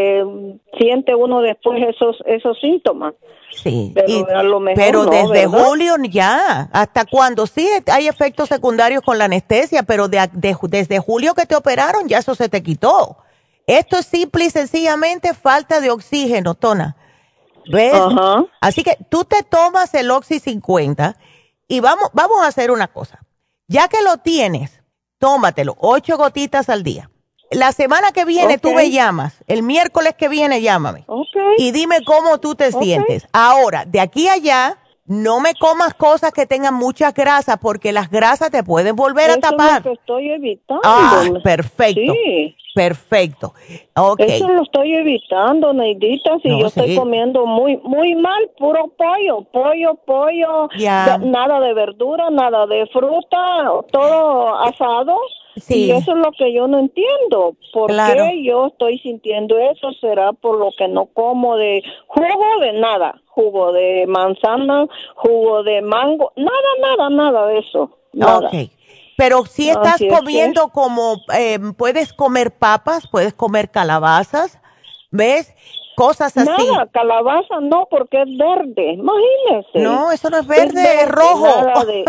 le siente uno después esos esos síntomas. Sí, pero, y, a lo mejor pero no, desde ¿verdad? julio ya, ¿hasta cuándo? Sí, hay efectos secundarios con la anestesia, pero de, de, desde julio que te operaron ya eso se te quitó. Esto es simple y sencillamente falta de oxígeno, Tona. ¿Ves? Uh-huh. Así que tú te tomas el Oxy cincuenta y vamos, vamos a hacer una cosa. Ya que lo tienes, tómatelo, ocho gotitas al día. La semana que viene okay. tú me llamas, el miércoles que viene llámame. Okay. Y dime cómo tú te okay. sientes. Ahora, de aquí a allá, no me comas cosas que tengan mucha grasa porque las grasas te pueden volver Eso a tapar. Eso es lo que estoy evitando. Ah, perfecto. Sí. Perfecto. Okay. Eso lo estoy evitando, Neidita, si no, yo sí. estoy comiendo muy muy mal, puro pollo, pollo, pollo, yeah. de, nada de verdura, nada de fruta, todo asado. Sí. Y eso es lo que yo no entiendo. ¿Por claro. qué yo estoy sintiendo eso? ¿Será por lo que no como de jugo de nada? Jugo de manzana, jugo de mango, nada, nada, nada de eso. Nada. Okay. Pero si estás Así comiendo es que... como, eh, puedes comer papas, puedes comer calabazas, ¿ves? Cosas así. Nada, calabaza no, porque es verde, imagínese. No, eso no es verde, es, verde, es rojo. De...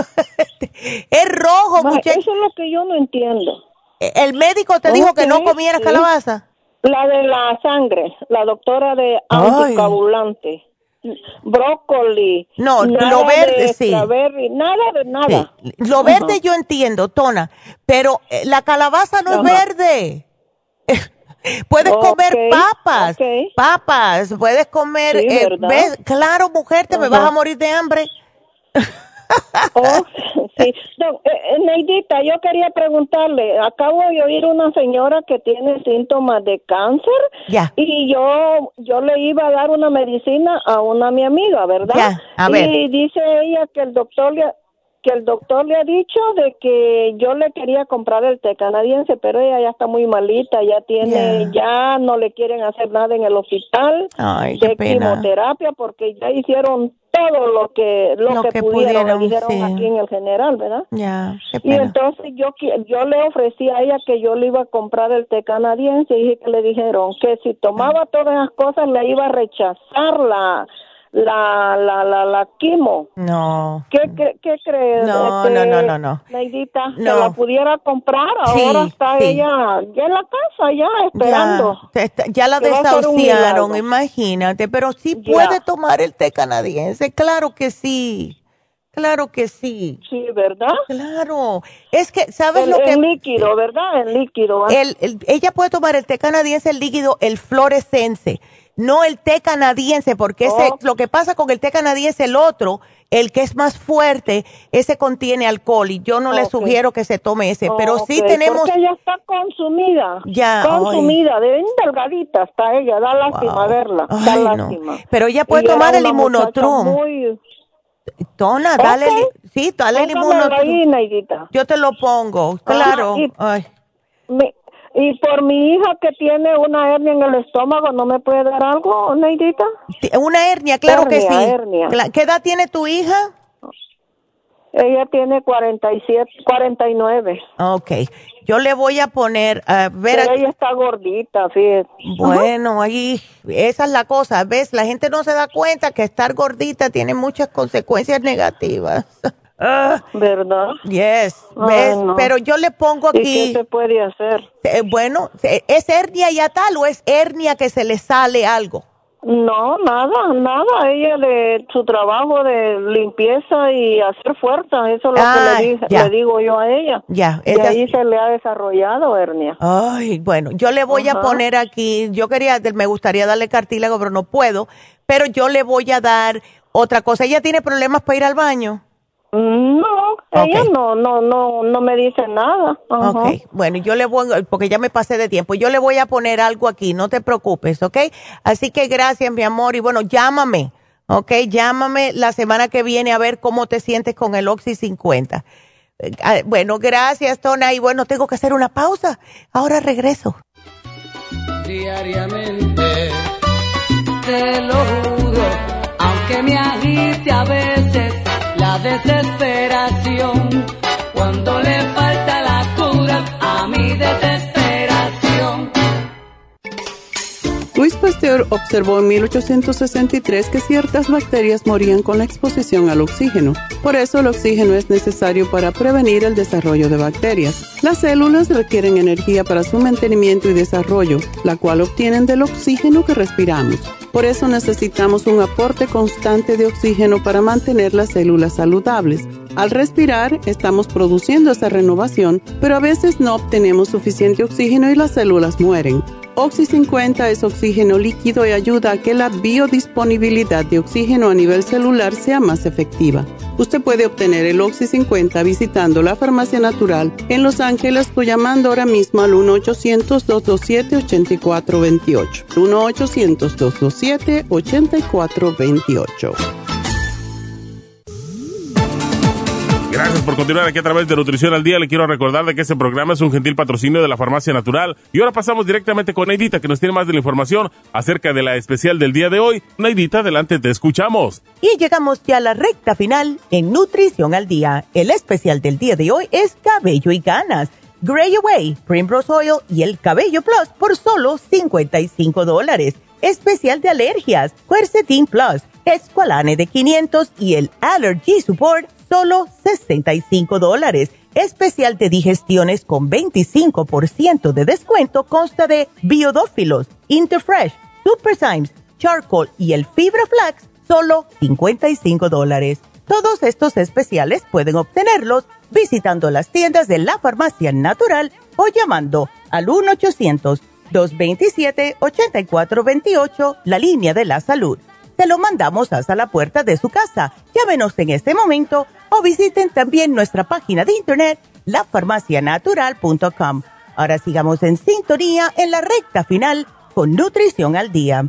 es rojo, muchacho. Eso es lo que yo no entiendo. ¿El médico te okay, dijo que no comieras sí. calabaza? La de la sangre, la doctora de anticoagulante. Brócoli. No, lo verde sí. Nada de nada. Sí. Lo verde uh-huh. yo entiendo, Tona, pero la calabaza no uh-huh. es verde. Puedes okay. comer papas, okay. papas, puedes comer, sí, eh, ¿ves? Claro, mujer, te uh-huh. me vas a morir de hambre. Oh, sí. No, eh, Neidita, yo quería preguntarle, acabo de oír una señora que tiene síntomas de cáncer ya. y yo yo le iba a dar una medicina a una mi amiga, ¿verdad? Ya, a ver. Y dice ella que el doctor le, que el doctor le ha dicho de que yo le quería comprar el té canadiense, pero ella ya está muy malita, ya tiene, yeah. ya no le quieren hacer nada en el hospital. Ay, de qué pena. quimioterapia, porque ya hicieron todo lo que lo, Lo que, que pudieron, pudieron, le dijeron sí. aquí en el general, ¿verdad? Ya, qué Y pena. entonces yo qui- yo le ofrecí a ella que yo le iba a comprar el té canadiense y dije que le dijeron que si tomaba todas esas cosas le iba a rechazar la la la la, la quimo. No. ¿Qué, cre- qué crees? No, este, no, no, no, no. Neidita, No. que la pudiera comprar, Sí, ahora está sí. ella ya en la casa, ya esperando. Ya, está- ya la Que va a ser un desahuciaron, milagro. imagínate, pero sí Ya. puede tomar el té canadiense, claro que sí, claro que sí. Sí, ¿verdad? Claro, es que, ¿sabes El- lo que? el líquido, ¿verdad? El líquido. ¿eh? El, el- ella puede tomar el té canadiense, el líquido, el fluorescence, no el té canadiense, porque ese, Oh. lo que pasa con el té canadiense, el otro, el que es más fuerte, ese contiene alcohol y yo no le Ok. sugiero que se tome ese, pero sí Ok, tenemos... Porque ella está consumida. Ya, Consumida, de bien delgadita está ella, da lástima Wow. verla, da Ay, no. lástima. Pero ella puede Y era tomar el una muchacha Immunotrum. muy- Tona, dale, Ok. el- sí, dale el Póngamelo Immunotrum. ahí, Neidita. Yo te lo pongo, claro. Ajá, y- Ay. Me- y por mi hija que tiene una hernia en el estómago, ¿no me puede dar algo, Neidita? Ti- Una hernia, claro que Hernia, sí. hernia. Cla- ¿Qué edad tiene tu hija? Ella tiene cuarenta y siete, cuarenta y nueve. Ok, yo le voy a poner, a ver, Pero aquí- ella está gordita, fíjate. bueno, ahí, esa es la cosa, ¿ves? La gente no se da cuenta que estar gordita tiene muchas consecuencias negativas. Ah, ¿verdad? Yes, Ay, ¿ves? no. Pero yo le pongo ¿Y aquí... qué se puede hacer? eh, bueno, eh, ¿es hernia ya tal o es hernia que se le sale algo? No, nada, nada. Ella de su trabajo de limpieza y hacer fuerza, eso es lo Ah, que le, di- ya. le digo yo a ella. Ya, Y esa- ahí se le ha desarrollado hernia. Ay, bueno, yo le voy Ajá. a poner aquí, yo quería, me gustaría darle cartílago, pero no puedo, pero yo le voy a dar otra cosa. ¿Ella tiene problemas para ir al baño? No, ella Ok. no, no, no, no me dice nada. Ajá. Ok, bueno, yo le voy, porque ya me pasé de tiempo, yo le voy a poner algo aquí, no te preocupes, ¿ok? Así que gracias, mi amor, y bueno, llámame, ¿ok? Llámame la semana que viene a ver cómo te sientes con el Oxy cincuenta. Eh, ah, Bueno, gracias, Tona, y bueno, tengo que hacer una pausa, ahora regreso. Diariamente, te lo juro, aunque me agite a veces la desesperación, cuando le falta la cura a mi desesperación. Luis Pasteur observó en mil ochocientos sesenta y tres que ciertas bacterias morían con la exposición al oxígeno. Por eso el oxígeno es necesario para prevenir el desarrollo de bacterias. Las células requieren energía para su mantenimiento y desarrollo, la cual obtienen del oxígeno que respiramos. Por eso necesitamos un aporte constante de oxígeno para mantener las células saludables. Al respirar, estamos produciendo esa renovación, pero a veces no obtenemos suficiente oxígeno y las células mueren. Oxy cincuenta es oxígeno líquido y ayuda a que la biodisponibilidad de oxígeno a nivel celular sea más efectiva. Usted puede obtener el Oxy cincuenta visitando la Farmacia Natural en Los Ángeles o llamando ahora mismo al uno ochocientos, dos dos siete, ocho cuatro dos ocho. uno ochocientos, dos dos siete, ocho cuatro dos ocho. Gracias por continuar aquí a través de Nutrición al Día. Le quiero recordar de que este programa es un gentil patrocinio de la Farmacia Natural. Y ahora pasamos directamente con Neidita, que nos tiene más de la información acerca de la especial del día de hoy. Neidita, adelante, te escuchamos. Y llegamos ya a la recta final en Nutrición al Día. El especial del día de hoy es Cabello y Ganas, Gray Away, Primrose Oil y el Cabello Plus por solo cincuenta y cinco dólares. Especial de alergias, Quercetin Plus, Esqualane de quinientos y el Allergy Support, solo sesenta y cinco dólares. Especial de digestiones con veinticinco por ciento de descuento consta de Biodófilos, Interfresh, Superzymes, Charcoal y el Fibra Flax, solo cincuenta y cinco dólares. Todos estos especiales pueden obtenerlos visitando las tiendas de la Farmacia Natural o llamando al uno ochocientos, dos veintisiete, ochenta y cuatro veintiocho, la línea de la salud. Se lo mandamos hasta la puerta de su casa. Llámenos en este momento o visiten también nuestra página de internet, la farmacia natural punto com. Ahora sigamos en sintonía en la recta final con Nutrición al Día.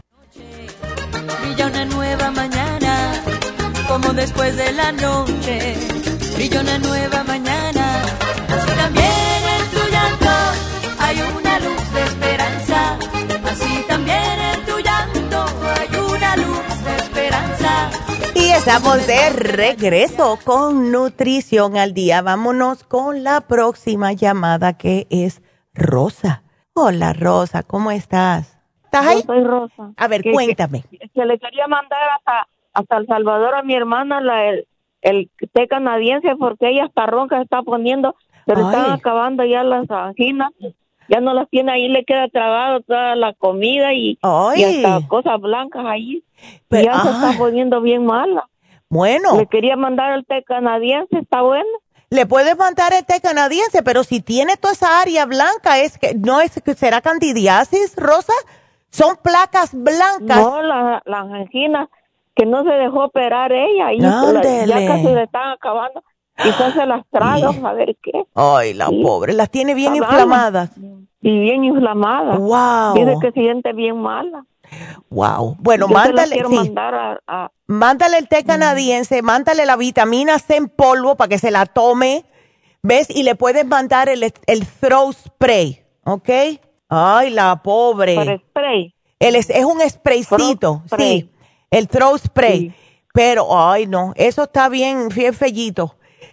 Brilla una nueva mañana, como después de la noche. brilla una nueva mañana. Así también en tu llanto hay una luz de esperanza. Así también en tu llanto hay una luz de esperanza. Y estamos de regreso con Nutrición al Día. Vámonos con la próxima llamada, que es Rosa. Hola, Rosa, ¿cómo estás? ¿Estás ahí? Yo soy Rosa. A ver, Que- cuéntame. Que, que le quería mandar hasta, hasta El Salvador a mi hermana la, el, el té canadiense, porque ella hasta ronca se está poniendo, pero Ay. están acabando ya las anginas. Ya no las tiene ahí, le queda trabado toda la comida y, Ay. y hasta cosas blancas ahí. Pero- y ya se está ay. poniendo bien mala. Bueno. Le quería mandar el té canadiense, ¿está bueno? Le puedes mandar el té canadiense, pero si tiene toda esa área blanca, es que no es que será candidiasis, Rosa. Son placas blancas. No, la- las anginas que no se dejó operar ella y la- Ándele. ya casi se están acabando. Quizás se las traga, a ver qué. Ay, la Sí. pobre, las tiene bien Está inflamadas. Y bien inflamada. Wow. Dice que se siente bien mala. Wow. Bueno, Yo se la mándale, quiero sí, mandar a, a- mándale el té canadiense, mándale la vitamina C en polvo para que se la tome, ¿ves? Y le puedes mandar el, el throat spray, ¿ok? Ay, la pobre. Para spray. El es, es un spraycito, Throat spray. sí, el throat spray. Sí. Pero, ay, no, eso está bien, bien fellito.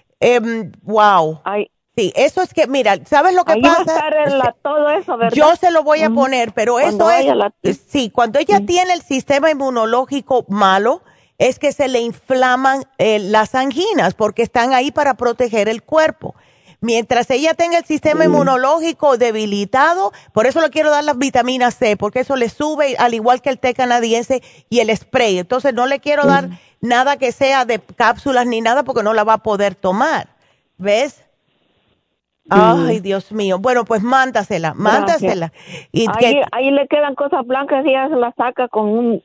Em, wow. Ay. Sí, eso es que, mira, ¿sabes lo que Ahí va a pasa? estar en la- todo eso, ¿verdad? Yo se lo voy a Ujú. poner, pero Cuando eso vaya a la- es, sí, cuando ella tiene el sistema inmunológico malo, es que se le inflaman eh, las anginas, porque están ahí para proteger el cuerpo. Mientras ella tenga el sistema inmunológico debilitado, por eso le quiero dar las vitaminas C, porque eso le sube, al igual que el té canadiense y el spray. Entonces no le quiero dar nada que sea de cápsulas ni nada, porque no la va a poder tomar. ¿Ves? Ay, Dios mío. Bueno, pues mándasela, mándasela. Y ahí, que, ahí le quedan cosas blancas y ella se las saca con un...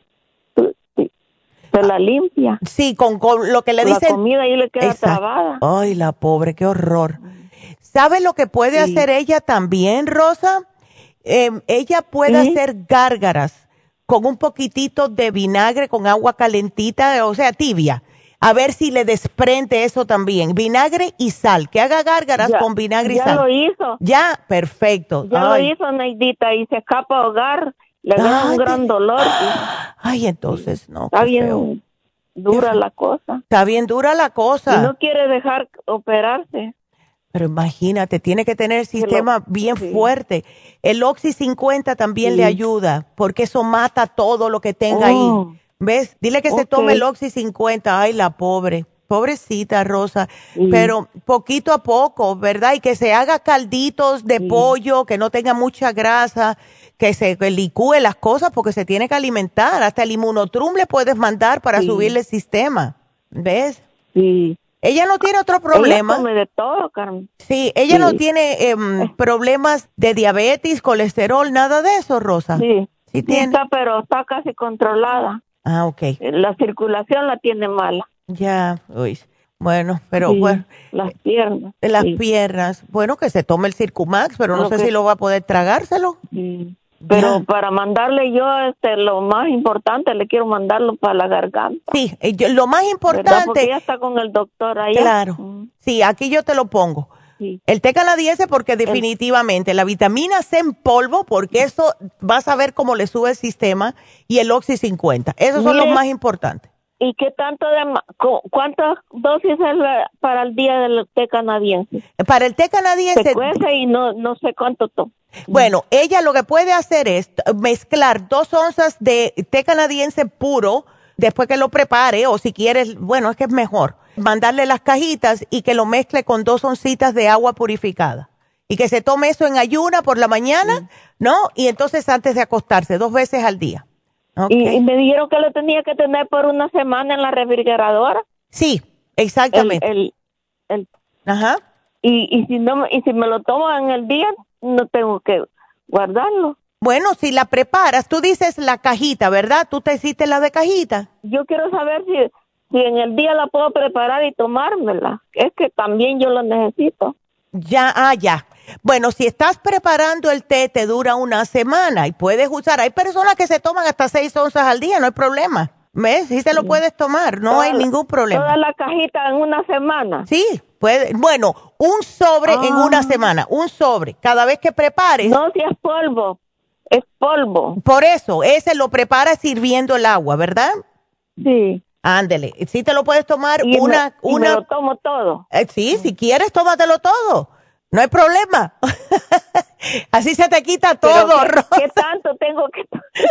Se la limpia. sí, con, con lo que le La dicen. comida ahí le queda Exacto. trabada. Ay, la pobre, qué horror. ¿Sabe lo que puede Sí. hacer ella también, Rosa? Eh, ella puede ¿Sí? hacer gárgaras con un poquitito de vinagre con agua calentita, o sea, tibia. A ver si le desprende eso también. Vinagre y sal. Que haga gárgaras Ya- con vinagre y ya sal. lo hizo. Ya, perfecto. Ya Ay. lo hizo, Neidita, y se escapa a ahogar. Le da Ay, un gran dolor. Ay, entonces no. Está qué bien feo. dura la cosa. Está bien dura la cosa. Y no quiere dejar operarse. Pero imagínate, tiene que tener el sistema bien sí. fuerte. El Oxy cincuenta también Sí. le ayuda, porque eso mata todo lo que tenga Oh. ahí. ¿Ves? Dile que se Ok. tome el Oxy cincuenta. Ay, la pobre. Pobrecita, Rosa. Sí. Pero poquito a poco, ¿verdad? Y que se haga calditos de pollo, que no tenga mucha grasa, que se que licúe las cosas, porque se tiene que alimentar. Hasta el Inmunotrum le puedes mandar para Sí. subirle el sistema. ¿Ves? Sí. Ella no tiene otro problema. Ella come de todo, Carmen. Sí, ella Sí. no tiene em, problemas de diabetes, colesterol, nada de eso, Rosa. Sí. Sí Sí tiene. está, pero está casi controlada. Ah, ok. La circulación la tiene mala. Ya, uy. Bueno, pero Sí, bueno, las piernas. de las sí. piernas. Bueno, que se tome el Circumax, pero no Lo sé que- si lo va a poder tragárselo. Sí. Pero Ya. para mandarle yo este lo más importante, le quiero mandarlo para la garganta. Sí, eh, yo- lo más ¿Verdad? importante. Porque ella está con el doctor ahí. Claro. Sí, aquí yo te lo pongo. Sí. El té canadiense porque definitivamente la vitamina C en polvo porque eso vas a ver cómo le sube el sistema y el Oxy cincuenta. Esos son Mire, los más importantes. ¿Y qué tanto de ma- cu- cuántas dosis es la- para el día del té canadiense? Para el té canadiense. Se cuece y no no sé cuánto toma. Bueno, ella lo que puede hacer es t- mezclar dos onzas de té canadiense puro después que lo prepare, o si quieres, bueno, es que es mejor, mandarle las cajitas y que lo mezcle con dos oncitas de agua purificada. Y que se tome eso en ayuna por la mañana, ¿no? Y entonces antes de acostarse, dos veces al día. Ok. Y, y me dijeron que lo tenía que tener por una semana en la refrigeradora. Sí, exactamente. El, el, el- Ajá. y, y si no me- y si me lo tomo en el día, no tengo que guardarlo. Bueno, si la preparas, tú dices la cajita, ¿verdad? Tú te hiciste la de cajita. Yo quiero saber si, si en el día la puedo preparar y tomármela. Es que también yo lo necesito. Ya, ah, ya. Bueno, si estás preparando el té, te dura una semana y puedes usar. Hay personas que se toman hasta seis onzas al día, no hay problema. ¿Ves? Sí te lo puedes tomar, no Toda hay la- ningún problema. Toda la cajita en una semana. Sí, puede. Bueno, un sobre en Ah. una semana, un sobre. Cada vez que prepares. No, si es polvo, es polvo. Por eso, ese lo preparas hirviendo el agua, ¿verdad? Sí. Ándele, sí te lo puedes tomar Y me- una, y me una. lo tomo todo. Eh, sí, si quieres, tómatelo todo. No hay problema. Así se te quita Pero todo, ¿qué, Rosa. ¿Qué tanto tengo que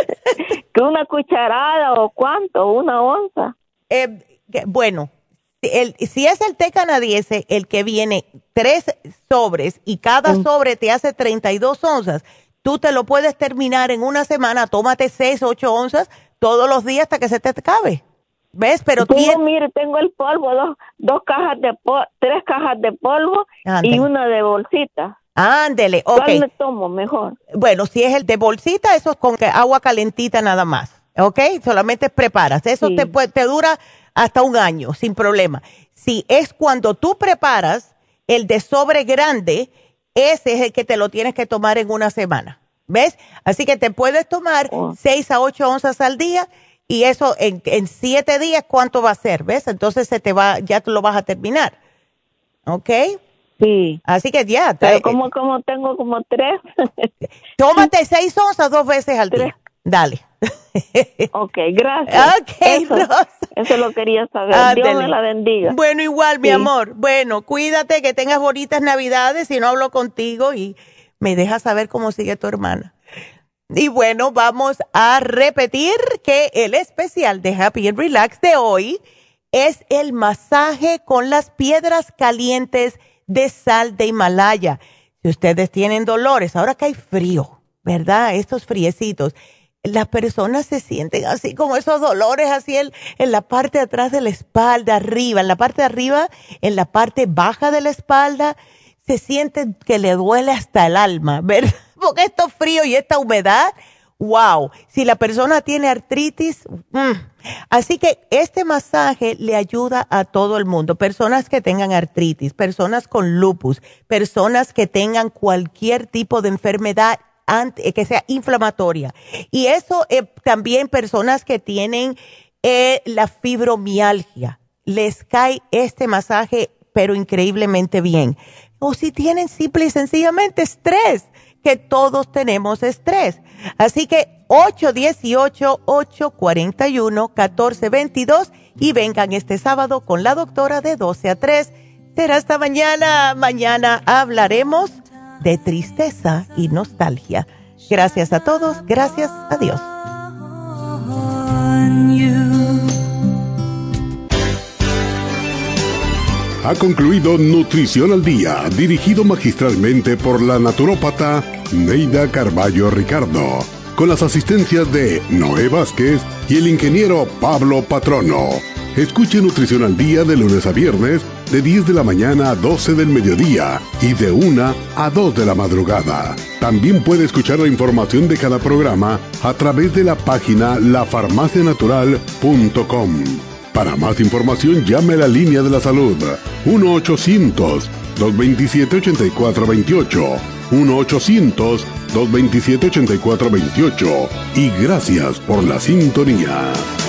que una cucharada o cuánto? ¿Una onza? Eh, que- bueno, el, si es el té canadiense, el que viene tres sobres y cada Mm. sobre te hace treinta y dos onzas, tú te lo puedes terminar en una semana, tómate seis, ocho onzas todos los días hasta que se te acabe. ¿Ves? Pero tengo, tiene- mire, tengo el polvo, dos, dos cajas de polvo, tres cajas de polvo Ándale. y una de bolsita. Ándele, ok. ¿Cuál me tomo mejor? Bueno, si es el de bolsita, eso es con que- agua calentita nada más, ¿ok? Solamente preparas. Eso Sí. te, puede- te dura hasta un año, sin problema. Si es cuando tú preparas el de sobre grande, ese es el que te lo tienes que tomar en una semana, ¿ves? Así que te puedes tomar Oh. seis a ocho onzas al día y eso en, en siete días, ¿cuánto va a ser? ¿Ves? Entonces se te va, ya tú lo vas a terminar, ¿ok? Sí. Así que ya. Pero te- como, como tengo como tres. Tómate seis onzas dos veces al día. Dale. Ok, gracias. Ok, eso, Rosa. eso lo quería saber. Dios Ándele. me la bendiga. Bueno, igual, mi Sí. amor. Bueno, cuídate, que tengas bonitas Navidades. Si no hablo contigo y me dejas saber cómo sigue tu hermana. Y bueno, vamos a repetir que el especial de Happy and Relax de hoy es el masaje con las piedras calientes de sal de Himalaya. Si ustedes tienen dolores, ahora que hay frío, ¿verdad? Estos friecitos, las personas se sienten así como esos dolores así en, en la parte de atrás de la espalda, arriba, en la parte de arriba, en la parte baja de la espalda, se sienten que le duele hasta el alma, ¿verdad? Porque esto frío y esta humedad, wow, si la persona tiene artritis, mm. Así que este masaje le ayuda a todo el mundo, personas que tengan artritis, personas con lupus, personas que tengan cualquier tipo de enfermedad ante- que sea inflamatoria. Y eso eh, también personas que tienen eh, la fibromialgia, les cae este masaje pero increíblemente bien. O si tienen simple y sencillamente estrés, que todos tenemos estrés. Así que ocho uno ocho, ocho cuatro uno, uno cuatro dos dos y vengan este sábado con la doctora de doce a tres. Será hasta mañana. Mañana hablaremos de tristeza y nostalgia. Gracias a todos. Gracias a Dios. Ha concluido Nutrición al Día, dirigido magistralmente por la naturópata Neida Carballo Ricardo, con las asistencias de Noé Vázquez y el ingeniero Pablo Patrono. Escuche Nutrición al Día de lunes a viernes, de diez de la mañana a doce del mediodía y de una a dos de la madrugada. También puede escuchar la información de cada programa a través de la página la farmacia natural punto com. Para más información, llame a la línea de la salud uno ochocientos, dos veintisiete, ochenta y cuatro veintiocho, uno ochocientos, dos veintisiete, ochenta y cuatro veintiocho y gracias por la sintonía.